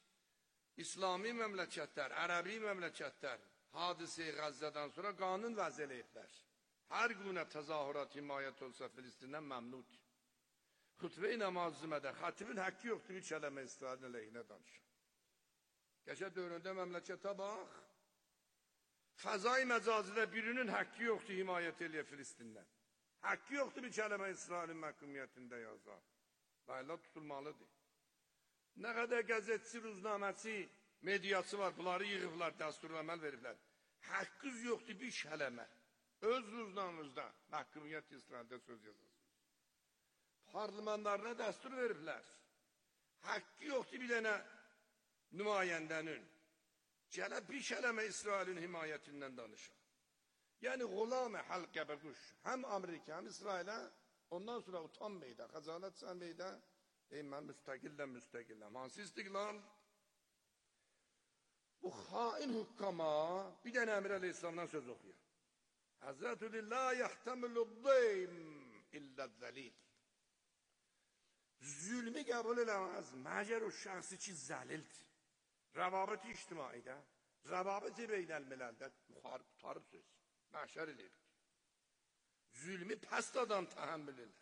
İslami məmləkətlər, ərəbi məmləkətlər hadise-i Qəzzədən sonra qanun vəz eləyiblər. Hər günə təzahürat, himayət olsa Filistindən məmnud. Xütbə-i namazımədə xətibin haqqı yoxdur, üç ələmə İsrailin əleyhinə danışır. Qəşə dövründə məmləkətə bax, fəzai məcazidə birinin haqqı yoxdur himayət eləyə Filistindən. Hakkı yoktu bir kəlmə İsrailin məhkumiyyətində yazar. Bayla tutulmalıdır. Nə qədər qəzetçi, ruznaməçi, mediası var, bunları yığıblar, dəstur əməl veriblər. Haqqınız yoxdur bir kəlmə. Öz ruznamızda məhkumiyyət İsraildə söz yazasınız. Parlamentlarına dəstur veriblər. Haqqı yoxdur bir dənə nümayəndənin. Gələ bir kəlmə İsrailin himayətindən danışar. Yəni, qulam-ı halqə bəquş. Həm Amerika, həm İsrailə ondan sonra utanmaydı, xəcalət çəkməydi. Ey, mən müstəqilləm, müstəqilləm. Hansı istiqlal? Bu xain hükkama bir dənə Əmir Əleyhisselamdan söz oxuyur. Həzrətü la yəhtemilü daym illəz-zəlil. Zülmü qəbul eləməz, məgər o şəxsi ki zəlildir. Rəvabət-i ictimaidə, rəvabət-i beynəlmilərdə müxarib tutarıb söz. Məhşər eləyib. Zülmü pəst adam təhəmmül elər.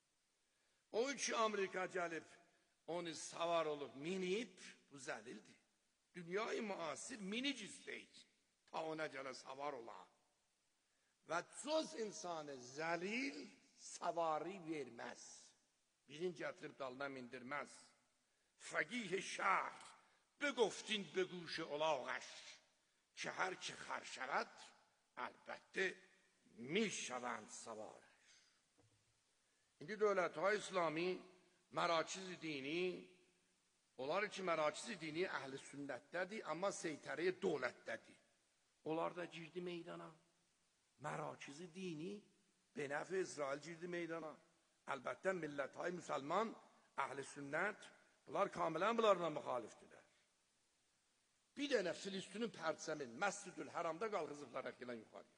O iki Amerika gəlib, onu savar olub, minib, bu zəlildir. Dünyayı müasir minik istəyir, ta ona gələ savar ola. Və cöz insanı zəlil savari verməz. Birin gətirib dalına mindirməz. Fəqih şər, بگفتین به گوش الاغش که هر که خر شود البته می شوند سوارش. İndi dövlət-i İslami mərakiz dini, onlar ki mərakiz dini əhl-i sünnətdədir, amma seytərəyə dövlətdədir. Onlar da girdi meydana. Mərakiz dini benəf-i İsrail girdi meydana. Əlbəttə millət-i müsəlman, əhl-i sünnət, bunlar kamilən bunlarla müxalifdirlər. Bir dənə Filistin'in pərçəmin Məscid-ül Həramda qalxızıblar əqilən yuxarıya.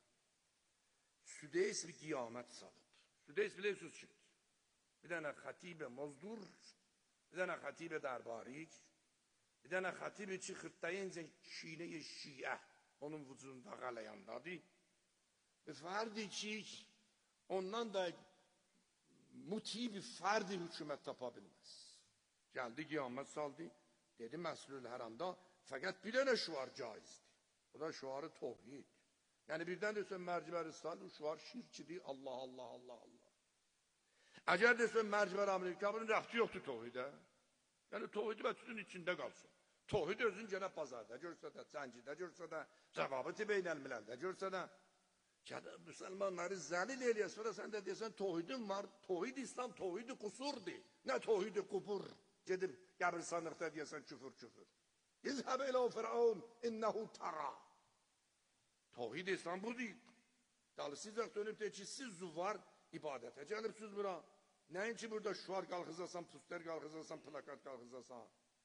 Südeys bir qiyamət salıb. Südeys bilirsiniz kimdir? Bir dənə xətibə mozdur, bir dənə xətibə dərbarik, bir dənə xətibə ki xırtdayınca şiine-i şiə onun vücudunda qalayandadır. Ve ferdi ki ondan da muti bir ferdi hükümet tapabilmez. Geldi qiyamət saldı, dedi Məscid-ül Həramda fəqət bir dənə şuar caizdir. Bu da şuarı tohid. Yəni birdən desən mərcibər İsrail, bu şuar şirkidir, Allah, Allah, Allah, Allah. Əgər desən mərcibər Amerika, bunun rəxti yoxdur tohidə. Yəni tohidi bəçüdün içində qalsın. Tohid özün gələ bazarda görsə də, cəncidə görsə də, rəvabıti beynəlmilərdə görsə də, müsəlmanları zəlil eləyə, sonra sən də desən tohidin var, tohid İslam, tohidi qusurdur. Nə tohidi qubur? Gedib qəbirsanlıqda deyəsən küfür, küfür. İzhəb elə o Firavun, innəhu tara. Tohid İslam bu deyil. Dalısıyacaq dönüb deyir ki, siz zuvar ibadətə gəlibsiz bura. Nəyin ki burada şuar qalxızasan, puster qalxızasan, plakat qalxızasan.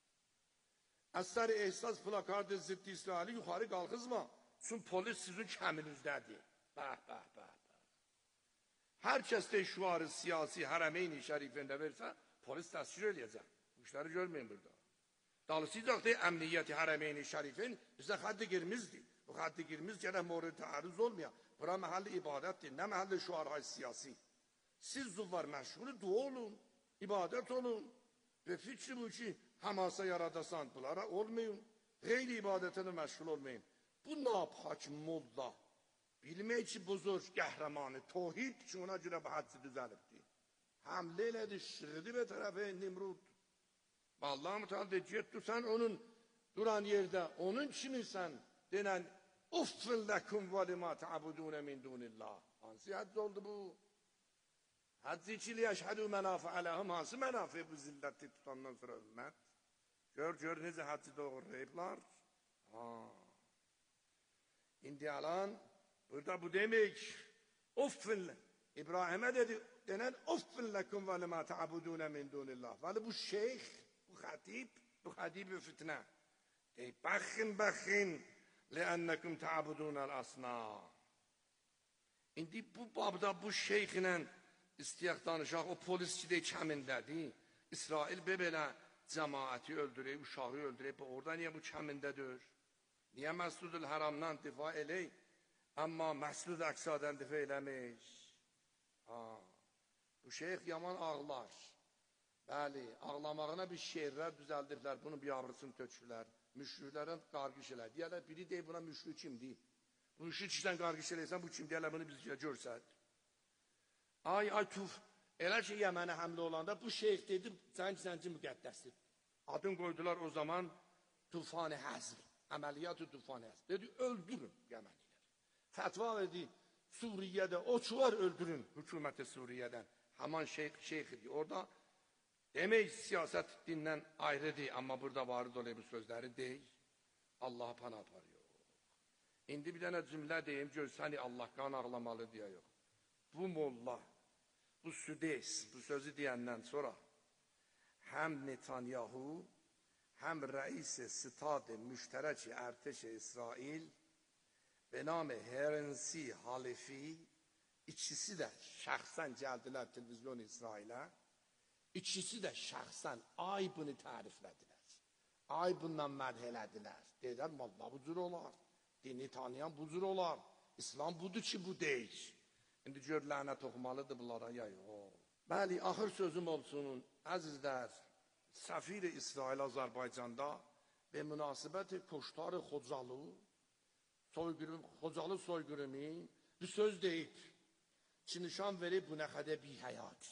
Əsər-i ehsas plakadı ziddi İsraili yuxarı qalxızma. Çünki polis sizin kəminizdədir. Bəh, bəh, bəh, bəh. Hər kəs də şuarı siyasi hərəmeyn-i şərifində versə, polis təsvir eləyəcək. Bu işləri görməyin burada. Dalısıyacaq deyir, əmniyyəti hərəmeyn-i şərifin bizə xəddi qirmizdir. Bu xəddi qirmiz gərək mورد təarruz olmayan. Bura məhəlli ibadətdir, nə məhəlli şuarhay siyasi. Siz zuvvar məşğulu dua olun, ibadət olun və fikri bu ki, həmasa yaradasan, bunlara olmayın, qeyri ibadətini məşğul olmayın. Bu napak molla, bilmək ki, buzur qəhrəmanı, tohid ki, ona görə bu hədsi düzəlibdir. Həmlə elədi, şırdı və tərəfə Nimrud. Allah-u Teala de, getdi sən onun duran yerdə, onun kimisən denən, uffin ləkum və limə təabudunə min dunillah. Hansı hədz oldu bu? Hədzi ki, liyəşhədü mənafə ələhəm, hansı mənafə bu zilləti tutandan sonra ümmət? Gör, gör, necə hədzi doğrayıblar? İndi alan, burada bu demək, uffin, İbrahimə dedi, denən, uffin ləkum və limə təabudunə min dunillah. Vəli bu şeyx, bu xətib, bu xətib fitnə. Deyib, bəxin, bəxin, لأنكم تعبدون الأصنام. İndi bu babda bu şeyxlə istiyaq danışaq, o polisçi də kəmindədir. İsrail belə cəmaəti öldürəyib, uşağı öldürəyib, orada niyə bu kəmindədir? Niyə Məscid-ül Həramdan difa eləyik, amma Məscid-ül Əqsadan difa eləmək? Bu şeyx yaman ağlar. Bəli, ağlamağına bir şeirlər düzəldiblər, bunun bir yavrısını tökürlər. Müşriklərin qarqış elə. Deyərlər, biri deyib buna müşrik kimdir? Bu müşrik işdən qarqış eləysən, bu kim deyərlər, bunu biz görsət. Ay, ay, tuf. Elə ki, Yəmənə həmlə olanda bu şeyx dedi, zənci-zənci müqəddəsdir. Adın qoydular o zaman Tufan-ı Həzm. Əməliyyat-ı Tufan-ı Həzm. Dedi, öldürün Yəmənilər. Fətva verdi, Suriye'de oçular öldürün hükümeti Suriye'den. Haman şeyh, şeyh idi. Orada demek siyaset dinden ayrıdır ama burada vardı oluyor bu sözleri değil. Allah'a pana aparıyor. İndi bir tane cümle diyeyim, görsəni Allah kan ağlamalı diye yok. Bu molla, bu Südeys, bu sözü diyenden sonra hem Netanyahu hem reis-i stad-ı müşterek-i erteş-i İsrail ve nam-ı Herensi Halifi ikisi de şahsen geldiler televizyon İsrail'e. İkisi de şahsen aybını tariflediler. Aybından mədh dediler, vallahi bu cür olar. Dini tanıyan bu cür olar. İslam budur ki bu değil. Şimdi gör lənət oxumalıdır bunlara ya yox. Bəli, axır sözüm olsun. Əzizlər, səfir-i İsrail Azərbaycanda ve münasibət-i Koştar-ı Xocalı soygurum, Xocalı soygurumu bir söz deyib ki, nişan verib bu nə qədər bir həyat,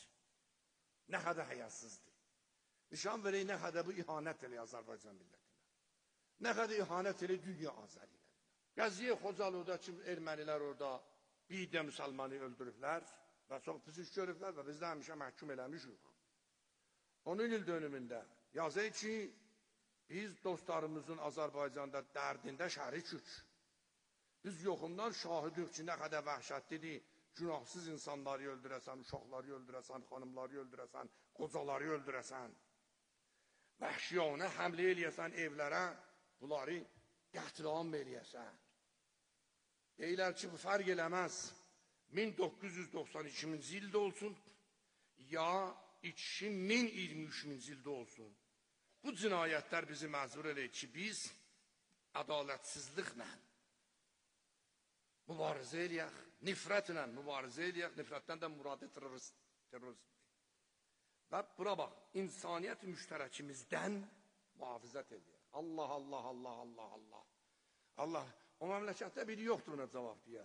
nə qədər həyasızdır. Nişan verib nə qədər bu ihanət elə Azərbaycan millətinə, nə qədər ihanət elə dünya azərilərinə. Qəziyə Xocalıda ki, ermənilər orada bir də müsəlmanı öldürüblər və çox pis iş görüblər və biz də həmişə məhkum eləmişik. Onun il dönümündə yazır ki, biz dostlarımızın Azərbaycanda dərdində şərikük. Biz yoxundan şahidik ki, nə qədər vəhşətlidir, günahsız insanları öldürəsən, uşaqları öldürəsən, xanımları öldürəsən, qocaları öldürəsən, vəhşiyanə həmlə eləyəsən evlərə, bunları qətlam eləyəsən. Deyirlər ki, bu fərq eləməz, min doqquz yüz doxsan ikinci ildə olsun, ya iki min iyirmi üçüncü ildə olsun. Bu cinayətlər bizi məzur eləyir ki, biz ədalətsizliklə mübarizə eləyək, nifrətlə mübarizə eləyək, nifrətdən də muradı terrorizmdir. Və bura bax, insaniyyət müştərəkimizdən mühafizət eləyək. Allah, Allah, Allah, Allah, Allah. Allah, o məmləkətdə biri yoxdur buna cavab deyə.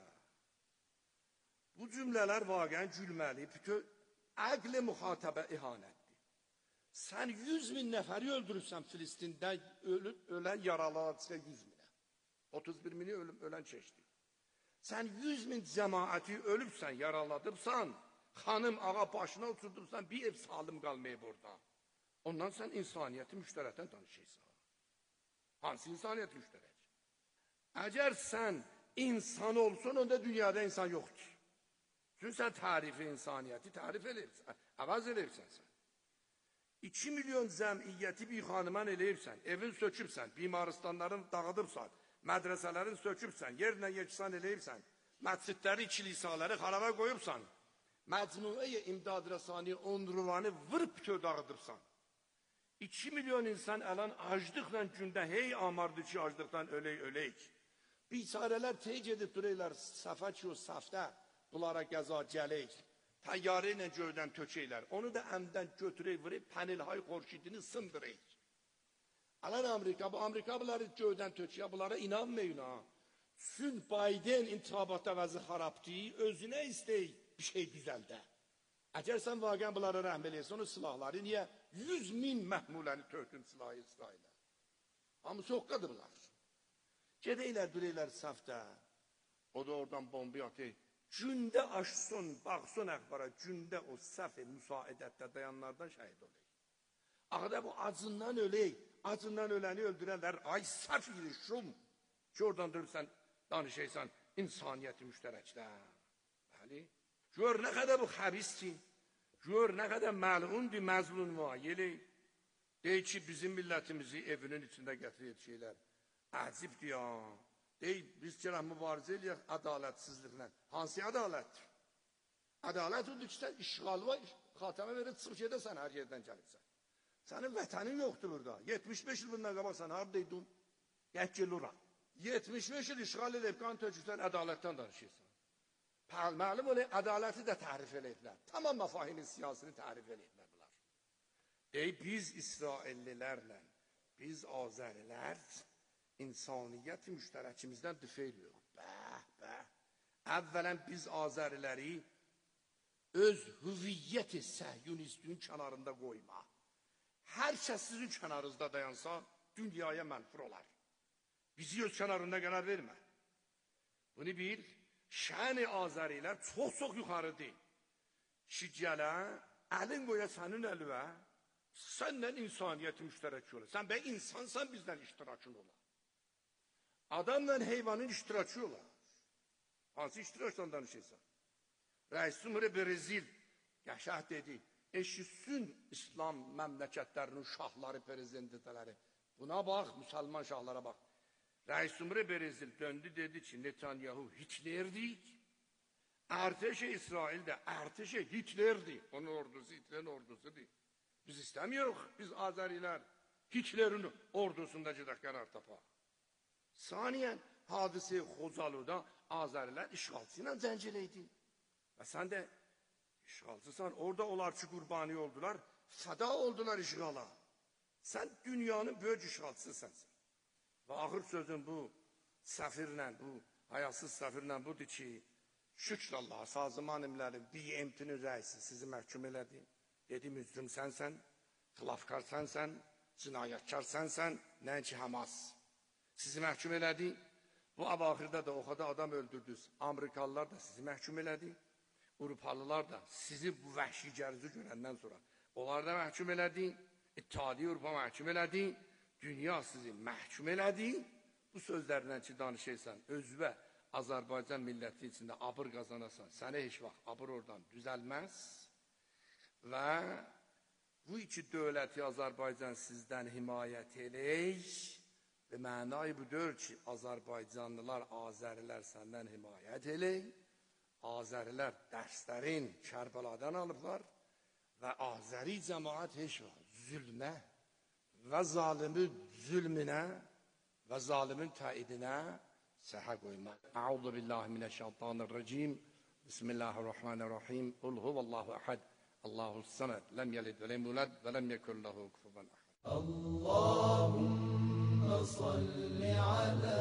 Bu cümlələr vaqən gülməli, bütün əql-i müxatabə ihanətdir. Sən yüz min nəfəri öldürürsən Filistində, ölən yaralıca yüz minə. otuz bir mini ölüm, ölən keçdi. Sən yüz min cəmaəti ölübsən, yaraladıbsan, xanım ağa başına oturdursan, bir ev salim qalmayıb orada. Ondan sən insaniyyəti müştərəkdən danışırsan. Hansı insaniyyət müştərək? Əgər sən insan olsun, onda dünyada insan yoxdur. Çünki sən tarifi insaniyyəti tarif eləyirsən, əvəz eləyirsən sən. iki milyon cəmiyyəti bir xanıman eləyirsən, evin sökübsən, bimaristanların dağıdıbsan, mədrəsələrin sökübsən, yerlə yeksan eləyirsən, məscidləri, kilisaları xaraba qoyubsan, məcmuə-i imdad rəsani onruvanı vırıb bütöv dağıdıbsan. iki milyon insan əlan aclıqla gündə hey amardı ki, aclıqdan ölək, ölək. Biçarələr teyc edib dururlar, səfə ki o səfdə, bunlara qəza gələk. Təyyarə ilə göydən tökəylər. Onu da əmdən götürək, vırıb, pənilhay xorşidini sındırək. Alan Amerika, bu Amerikalıları göydən tökəyə, bunlara inanmayın ha. Sün Biden intihabatda vəzi xarabdır, özünə istəyik bir şey düzəldə. Əgər sən vaqən bunlara rəhm eləyirsən, o silahları niyə yüz min məhmuləni tökdün silahı İsrailə? Hamısı oqqadır bunlar. Gedəylər, dureylər səfdə, o da oradan bombi atır. Gündə aşsın, baxsın əxbara, gündə o səf-i müsaidətdə dayanlardan şəhid olay. Ağda bu acından ölək, acından öləni öldürənlər, ay səf ili şum, ki oradan durursan, danışaysan, insaniyyəti müştərəkdə. Bəli, gör nə qədər bu xəbisdir, gör nə qədər məlundur, məzlun müayili. Deyir ki, bizim millətimizi evinin içində gətirir şeylər. Əcibdir ya. Deyil, biz gələn mübarizə eləyək ədalətsizliklə. Hansı ədalətdir? Ədalət odur ki, sən işğal var, xatəmə verib çıxıb gedəsən, hər yerdən gəlibsən. Sənin vətənin yoxdur burada. yetmiş beş il bundan qabaq sən haradaydın? Gəl gel ora. yetmiş beş il işğal edib, qan tökürsən, ədalətdən danışırsan. Məlum olayı, ədaləti də tərif eləyiblər. Tamam məfahimin siyasını tərif eləyiblər bunlar. Deyil, biz İsraillilərlə, biz Azərilər, insaniyyət müştərəkimizdən düfeyl yox. Bəh, bəh. Əvvələn biz Azəriləri öz hüviyyəti səhyunistinin kənarında qoyma. Hər kəs sizin kənarınızda dayansa, dünyaya mənfur olar. Bizi öz kənarında qərar vermə. Bunu bil, şəni Azərilər çox-çox yuxarıdır. Ki gələ, əlin qoya sənin əlvə, səndən insaniyyəti müştərək olar. Sən bə insansan, bizdən iştirakın olar. Adamla heyvanın iştirakı olar. Hansı iştirakdan danışırsan? Rəis Cümhur Brezil qəşəh dedi, eşitsin İslam məmləkətlərinin şahları, prezidentləri. Buna bax, müsəlman şahlara bax. Rəis Cümhur Brezil döndü, dedi ki, Netanyahu Hitlerdir, ərteşi İsrail də ərteşi Hitlerdir. Onun ordusu Hitlerin ordusudur. Biz istəmiyoruz, biz Azərilər Hitlerin ordusunda gedək qərar tapaq. Saniyən, hadisi Xocalıda Azərilər işğalçı ilə zəncirəydi. Və sən də işğalçısan, orada onlar ki qurbani oldular, fəda oldular işğala. Sən dünyanın böyük işğalçısın. Və axır sözün bu səfirlə, bu hayasız səfirlə budur ki, şükür Allah'a, Sazıman İmlərin B M T'nin rəisi sizi məhkum elədi. Dedi, mücrim sənsən, xilafkar sənsən, cinayətkar sənsən, nəinki Hamas. Sizi məhkum elədi. Bu əvaxirdə də o qədər adam öldürdünüz. Amerikalılar da sizi məhkum elədi. Avropalılar da sizi bu vəhşi gərzi görəndən sonra onlar da məhkum elədi. İttihadi Avropa məhkum elədi. Dünya sizi məhkum elədi. Bu sözlərlə ki danışırsan, özvə Azərbaycan milləti içində abır qazanasan, sənə heç vaxt abır oradan düzəlməz. Və bu iki dövləti Azərbaycan sizdən himayət eləyir. Və mənayı budur ki, Azərbaycanlılar, Azərilər səndən himayət eləyir. Azərilər dərslərin Kərbəladan alıblar və Azəri cəmaət heç vaxt zülmə və zalimin zülmünə və zalimin təidinə səhə qoymaz. Əuzu billahi minəşşeytanirracim. Bismillahirrahmanirrahim. Qul huvallahu əhəd. Allahus samed. Lem yelid və lem yulad və lem yekun lehu kufuven əhəd. Allahumme salli ala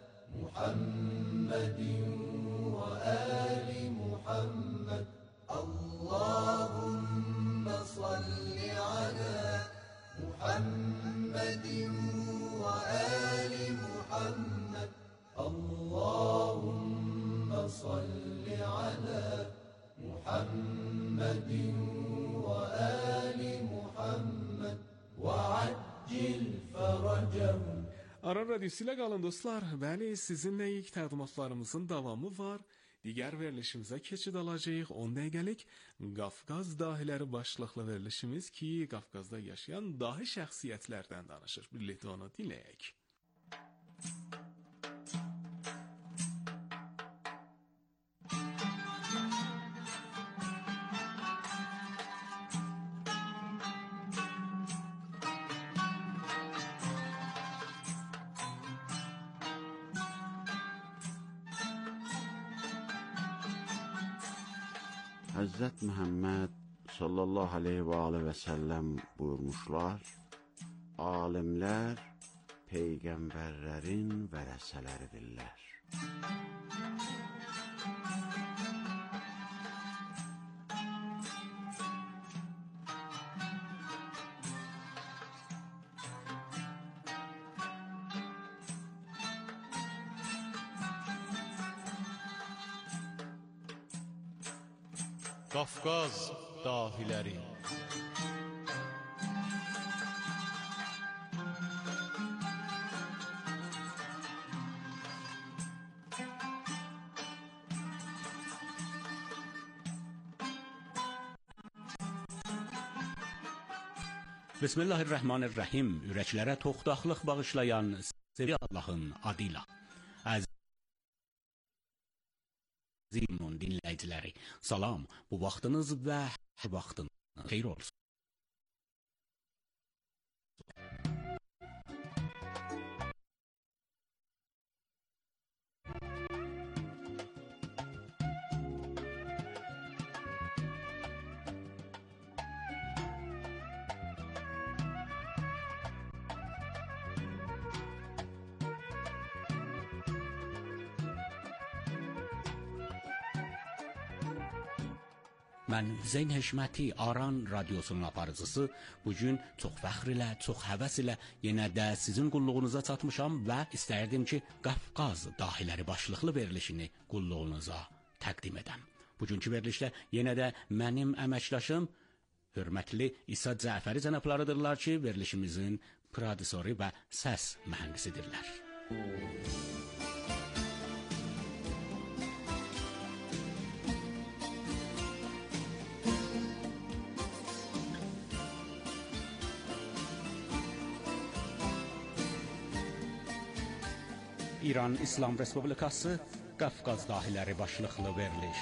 Muhammedin ve ali Muhammed. Allahumme salli ala Muhammedin ve ali Muhammed. Allahumme salli ala Muhammedin ve ali Muhammed ve accil feracehum. Aran Radyosu ilə qalın dostlar. Bəli, sizinlə ilk təqdimatlarımızın davamı var. Digər verilişimizə keçid alacağıq. on dəqiqəlik Qafqaz dahiləri başlıqlı verilişimiz ki, Qafqazda yaşayan dahi şəxsiyyətlərdən danışır. Birlikdə onu dinləyək. Həzrət Məhəmməd sallallahu aleyhi və aleyhi və səlləm buyurmuşlar, alimlər peyğəmbərlərin vərəsələridirlər. Qafqaz dahiləri. Bismillahirrahmanirrahim. Ürəklərə toxdaqlıq bağışlayan sevgi Allahın adıyla. Zimun dinləyiciləri, salam, bu vaxtınız və hər vaxtınız xeyir olsun. Mən Hüseyn Həşməti, Aran radiosunun aparıcısı, bugün çox fəxr ilə, çox həvəs ilə yenə də sizin qulluğunuza çatmışam və istərdim ki, Qafqaz dahiləri başlıqlı verilişini qulluğunuza təqdim edəm. Bugünkü verilişdə yenə də mənim əməkdaşım, hörmətli İsa Cəfəri cənablarıdırlar ki, verilişimizin prodüsörü və səs mühəndisidirlər. İran İslam Respublikası Qafqaz dahiləri başlıqlı veriliş.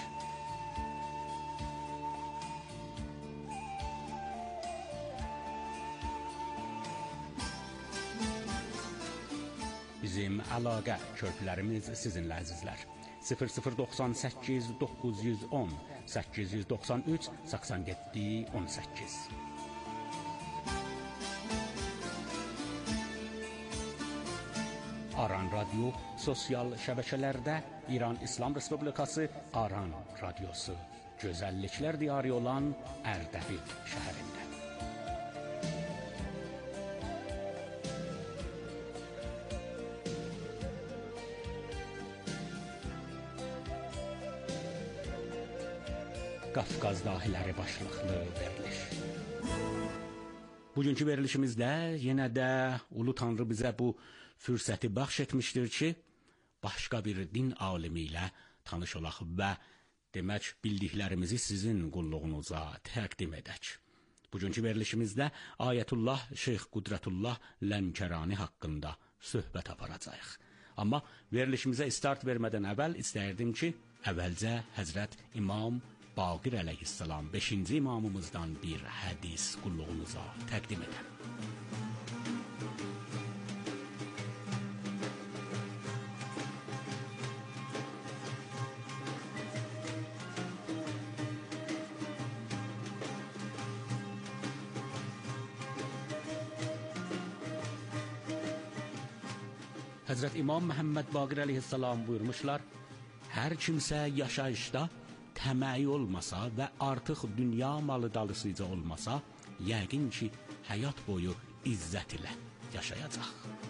Bizim əlaqə körpülərimiz sizinlə əzizlər. sıfır sıfır doxsan səkkiz doqquz yüz on səkkiz yüz doxsan üç səksən yeddi on səkkiz. Aran Radyo sosial şəbəkələrdə İran İslam Respublikası Aran Radyosu gözəlliklər diyarı olan Ərdəbil şəhərində. Qafqaz dahiləri başlıqlı veriliş. Bugünkü verilişimizdə yenə də Ulu Tanrı bizə bu fürsəti bəxş etmişdir ki, başqa bir din alimi ilə tanış olaq və demək bildiklərimizi sizin qulluğunuza təqdim edək. Bugünkü verilişimizdə Ayətullah Şeyx Qudrətullah Lənkərani haqqında söhbət aparacağıq. Amma verilişimizə start vermədən əvvəl istərdim ki, əvvəlcə Həzrət İmam Baqir əleyhissalam beşinci imamımızdan bir hədis qulluğunuza təqdim edəm. Həzrət İmam Məhəmməd Baqir əleyhissalam buyurmuşlar, hər kimsə yaşayışda təməyi olmasa və artıq dünya malı dalısıca olmasa, yəqin ki, həyat boyu izzət ilə yaşayacaq.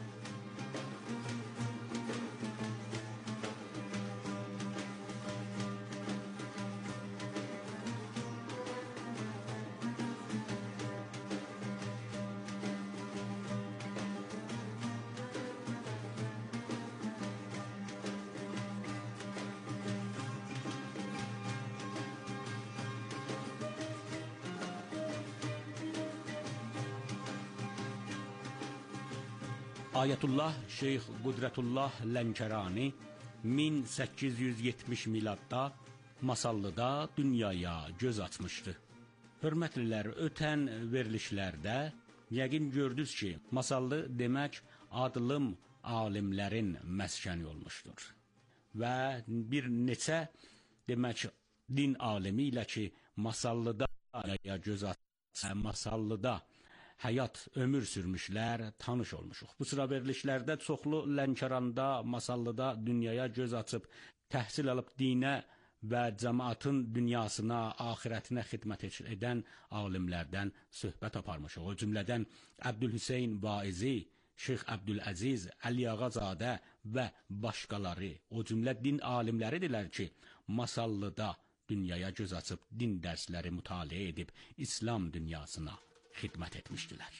Ayətullah Şeyx Qudrətullah Lənkərani min səkkiz yüz yetmiş miladda Masallıda dünyaya göz açmışdı. Hörmətlilər, ötən verilişlərdə yəqin gördünüz ki, Masallı demək adlım alimlərin məskəni olmuşdur. Və bir neçə demək din alimi ilə ki, Masallıda göz açmışdı, Masallıda həyat, ömür sürmüşlər, tanış olmuşuq. Bu sıra verilişlərdə çoxlu Lənkəranda, Masallıda dünyaya göz açıb, təhsil alıb dinə və cəmaatın dünyasına, axirətinə xidmət edən alimlərdən söhbət aparmışıq. O cümlədən Əbdülhüseyn Vaizi, Şeyx Əbdüləziz, Əli Ağazadə və başqaları, o cümlə din alimləridirlər ki, Masallıda dünyaya göz açıb, din dərsləri mütaliə edib, İslam dünyasına xidmət etmişdilər.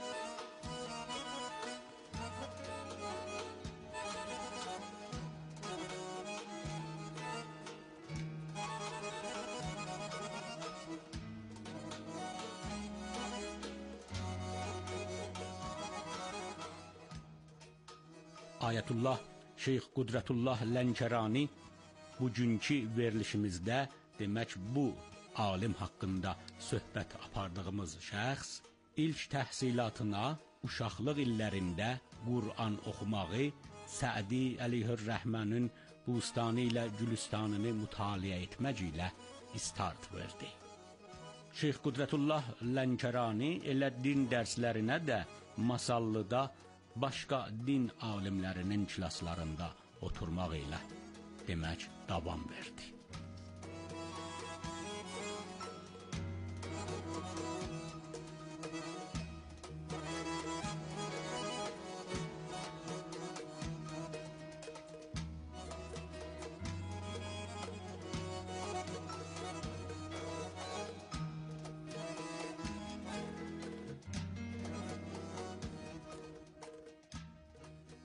Ayətullah Şeyx Qudrətullah Lənkərani bugünkü verilişimizdə demək bu alim haqqında söhbət apardığımız şəxs ilk təhsilatına uşaqlıq illərində Qur'an oxumağı Sədi əleyhir-rəhmənin Bustani ilə Gülüstanını mütaliə etmək ilə start verdi. Şeyx Qudrətullah Lənkərani elə din dərslərinə də Masallıda başqa din alimlərinin klaslarında oturmaq ilə demək davam verdi.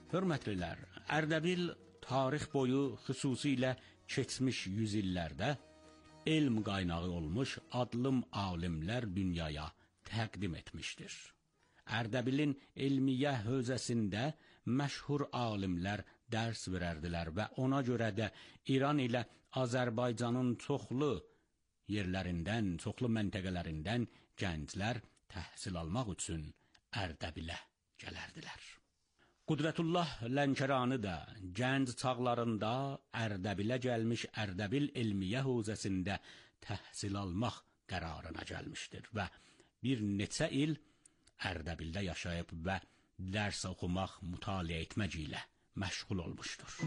Hörmətlilər, Ərdəbil tarix boyu xüsusilə keçmiş yüzillərdə elm qaynağı olmuş adlım alimlər dünyaya təqdim etmişdir. Ərdəbilin elmiyyə hövzəsində məşhur alimlər dərs verərdilər və ona görə də İran ilə Azərbaycanın çoxlu yerlərindən, çoxlu məntəqələrindən gənclər təhsil almaq üçün Ərdəbilə gələrdilər. Qudrətullah Lənkərani də gənc çağlarında Ərdəbilə gəlmiş Ərdəbil elmiyyə hövzəsində təhsil almaq qərarına gəlmişdir və bir neçə il Ərdəbildə yaşayıb və dərs oxumaq, mütaliə etmək ilə məşğul olmuşdur.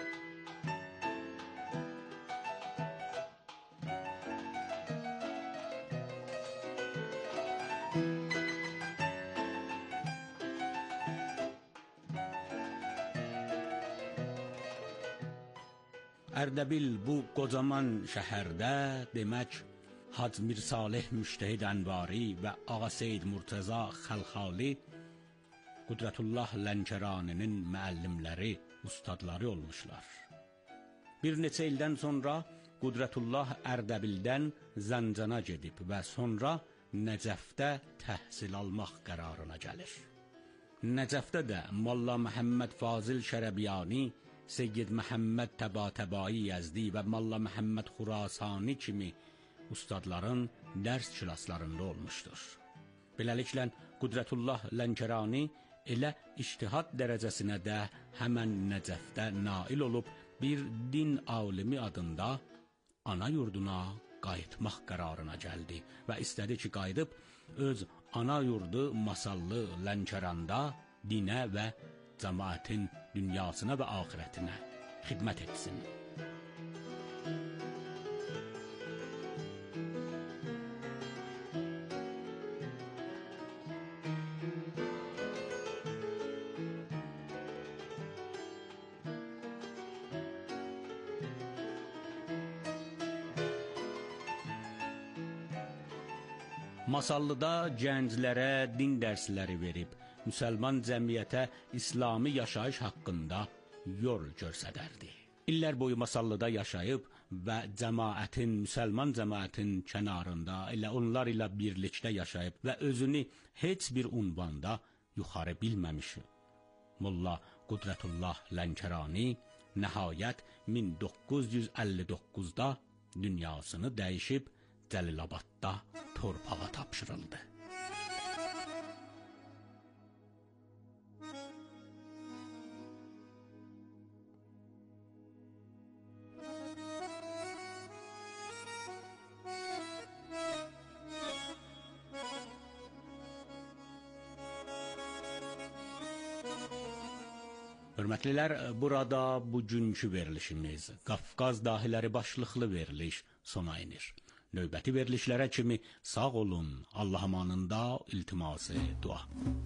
Ərdəbil bu qocaman şəhərdə demək Hacı Mir Saleh Müştəhid Ənvari və Ağa Seyd Murtəza Xəlxali Qudrətullah Lənkəraninin müəllimləri, ustadları olmuşlar. Bir neçə ildən sonra Qudrətullah Ərdəbildən Zəncana gedib və sonra Nəcəfdə təhsil almaq qərarına gəlir. Nəcəfdə də Molla Məhəmməd Fazil Şərəbiyani, Seyyid Məhəmməd Təbatəbai Yəzdi və Molla Məhəmməd Xurasani kimi ustadların dərs kilaslarında olmuşdur. Beləliklə, Qudrətullah Lənkərani elə ictihad dərəcəsinə də həmən Nəcəfdə nail olub bir din alimi adında ana yurduna qayıtmaq qərarına gəldi və istədi ki, qayıdıb öz ana yurdu Masallı Lənkəranda dinə və cəmaətin dünyasına və axirətinə xidmət etsin. Masallıda gənclərə din dərsləri verib, müsəlman cəmiyyətə İslami yaşayış haqqında yol göstərərdi. İllər boyu Masallıda yaşayıb və cəmaətin, müsəlman cəmaətin kənarında, elə onlar ilə birlikdə yaşayıb və özünü heç bir unvanda yuxarı bilməmiş Molla Qudrətullah Lənkərani nəhayət min doqquz yüz əlli doqquzda dünyasını dəyişib Cəlilabadda torpağa tapşırıldı. Hörmətlilər, burada bugünkü verilişimiz Qafqaz dahiləri başlıqlı veriliş sona inir. Növbəti verilişlərə kimi sağ olun, Allah amanında iltiması dua.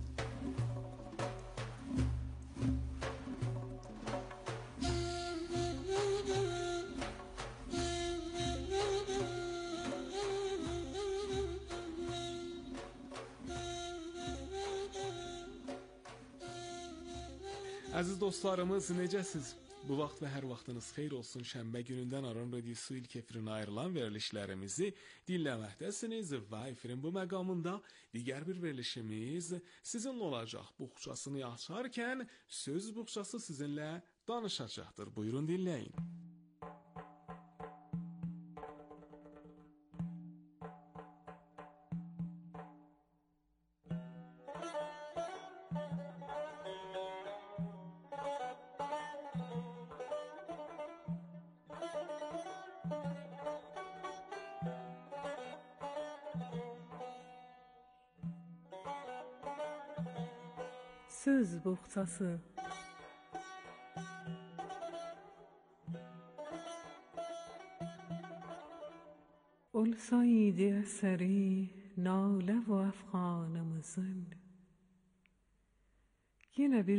Əziz dostlarımız, necəsiz? Bu vaxt və hər vaxtınız xeyir olsun. Şənbə günündən Aran Radiosu ilk efirinə ayrılan verilişlərimizi dinləməkdəsiniz və efirin bu məqamında digər bir verilişimiz sizinlə olacaq. Buxçasını açarkən söz buxçası sizinlə danışacaqdır. Buyurun dinləyin. Söz buxçası. Olsaydı əsəri nalə və əfqanımızın, yine bir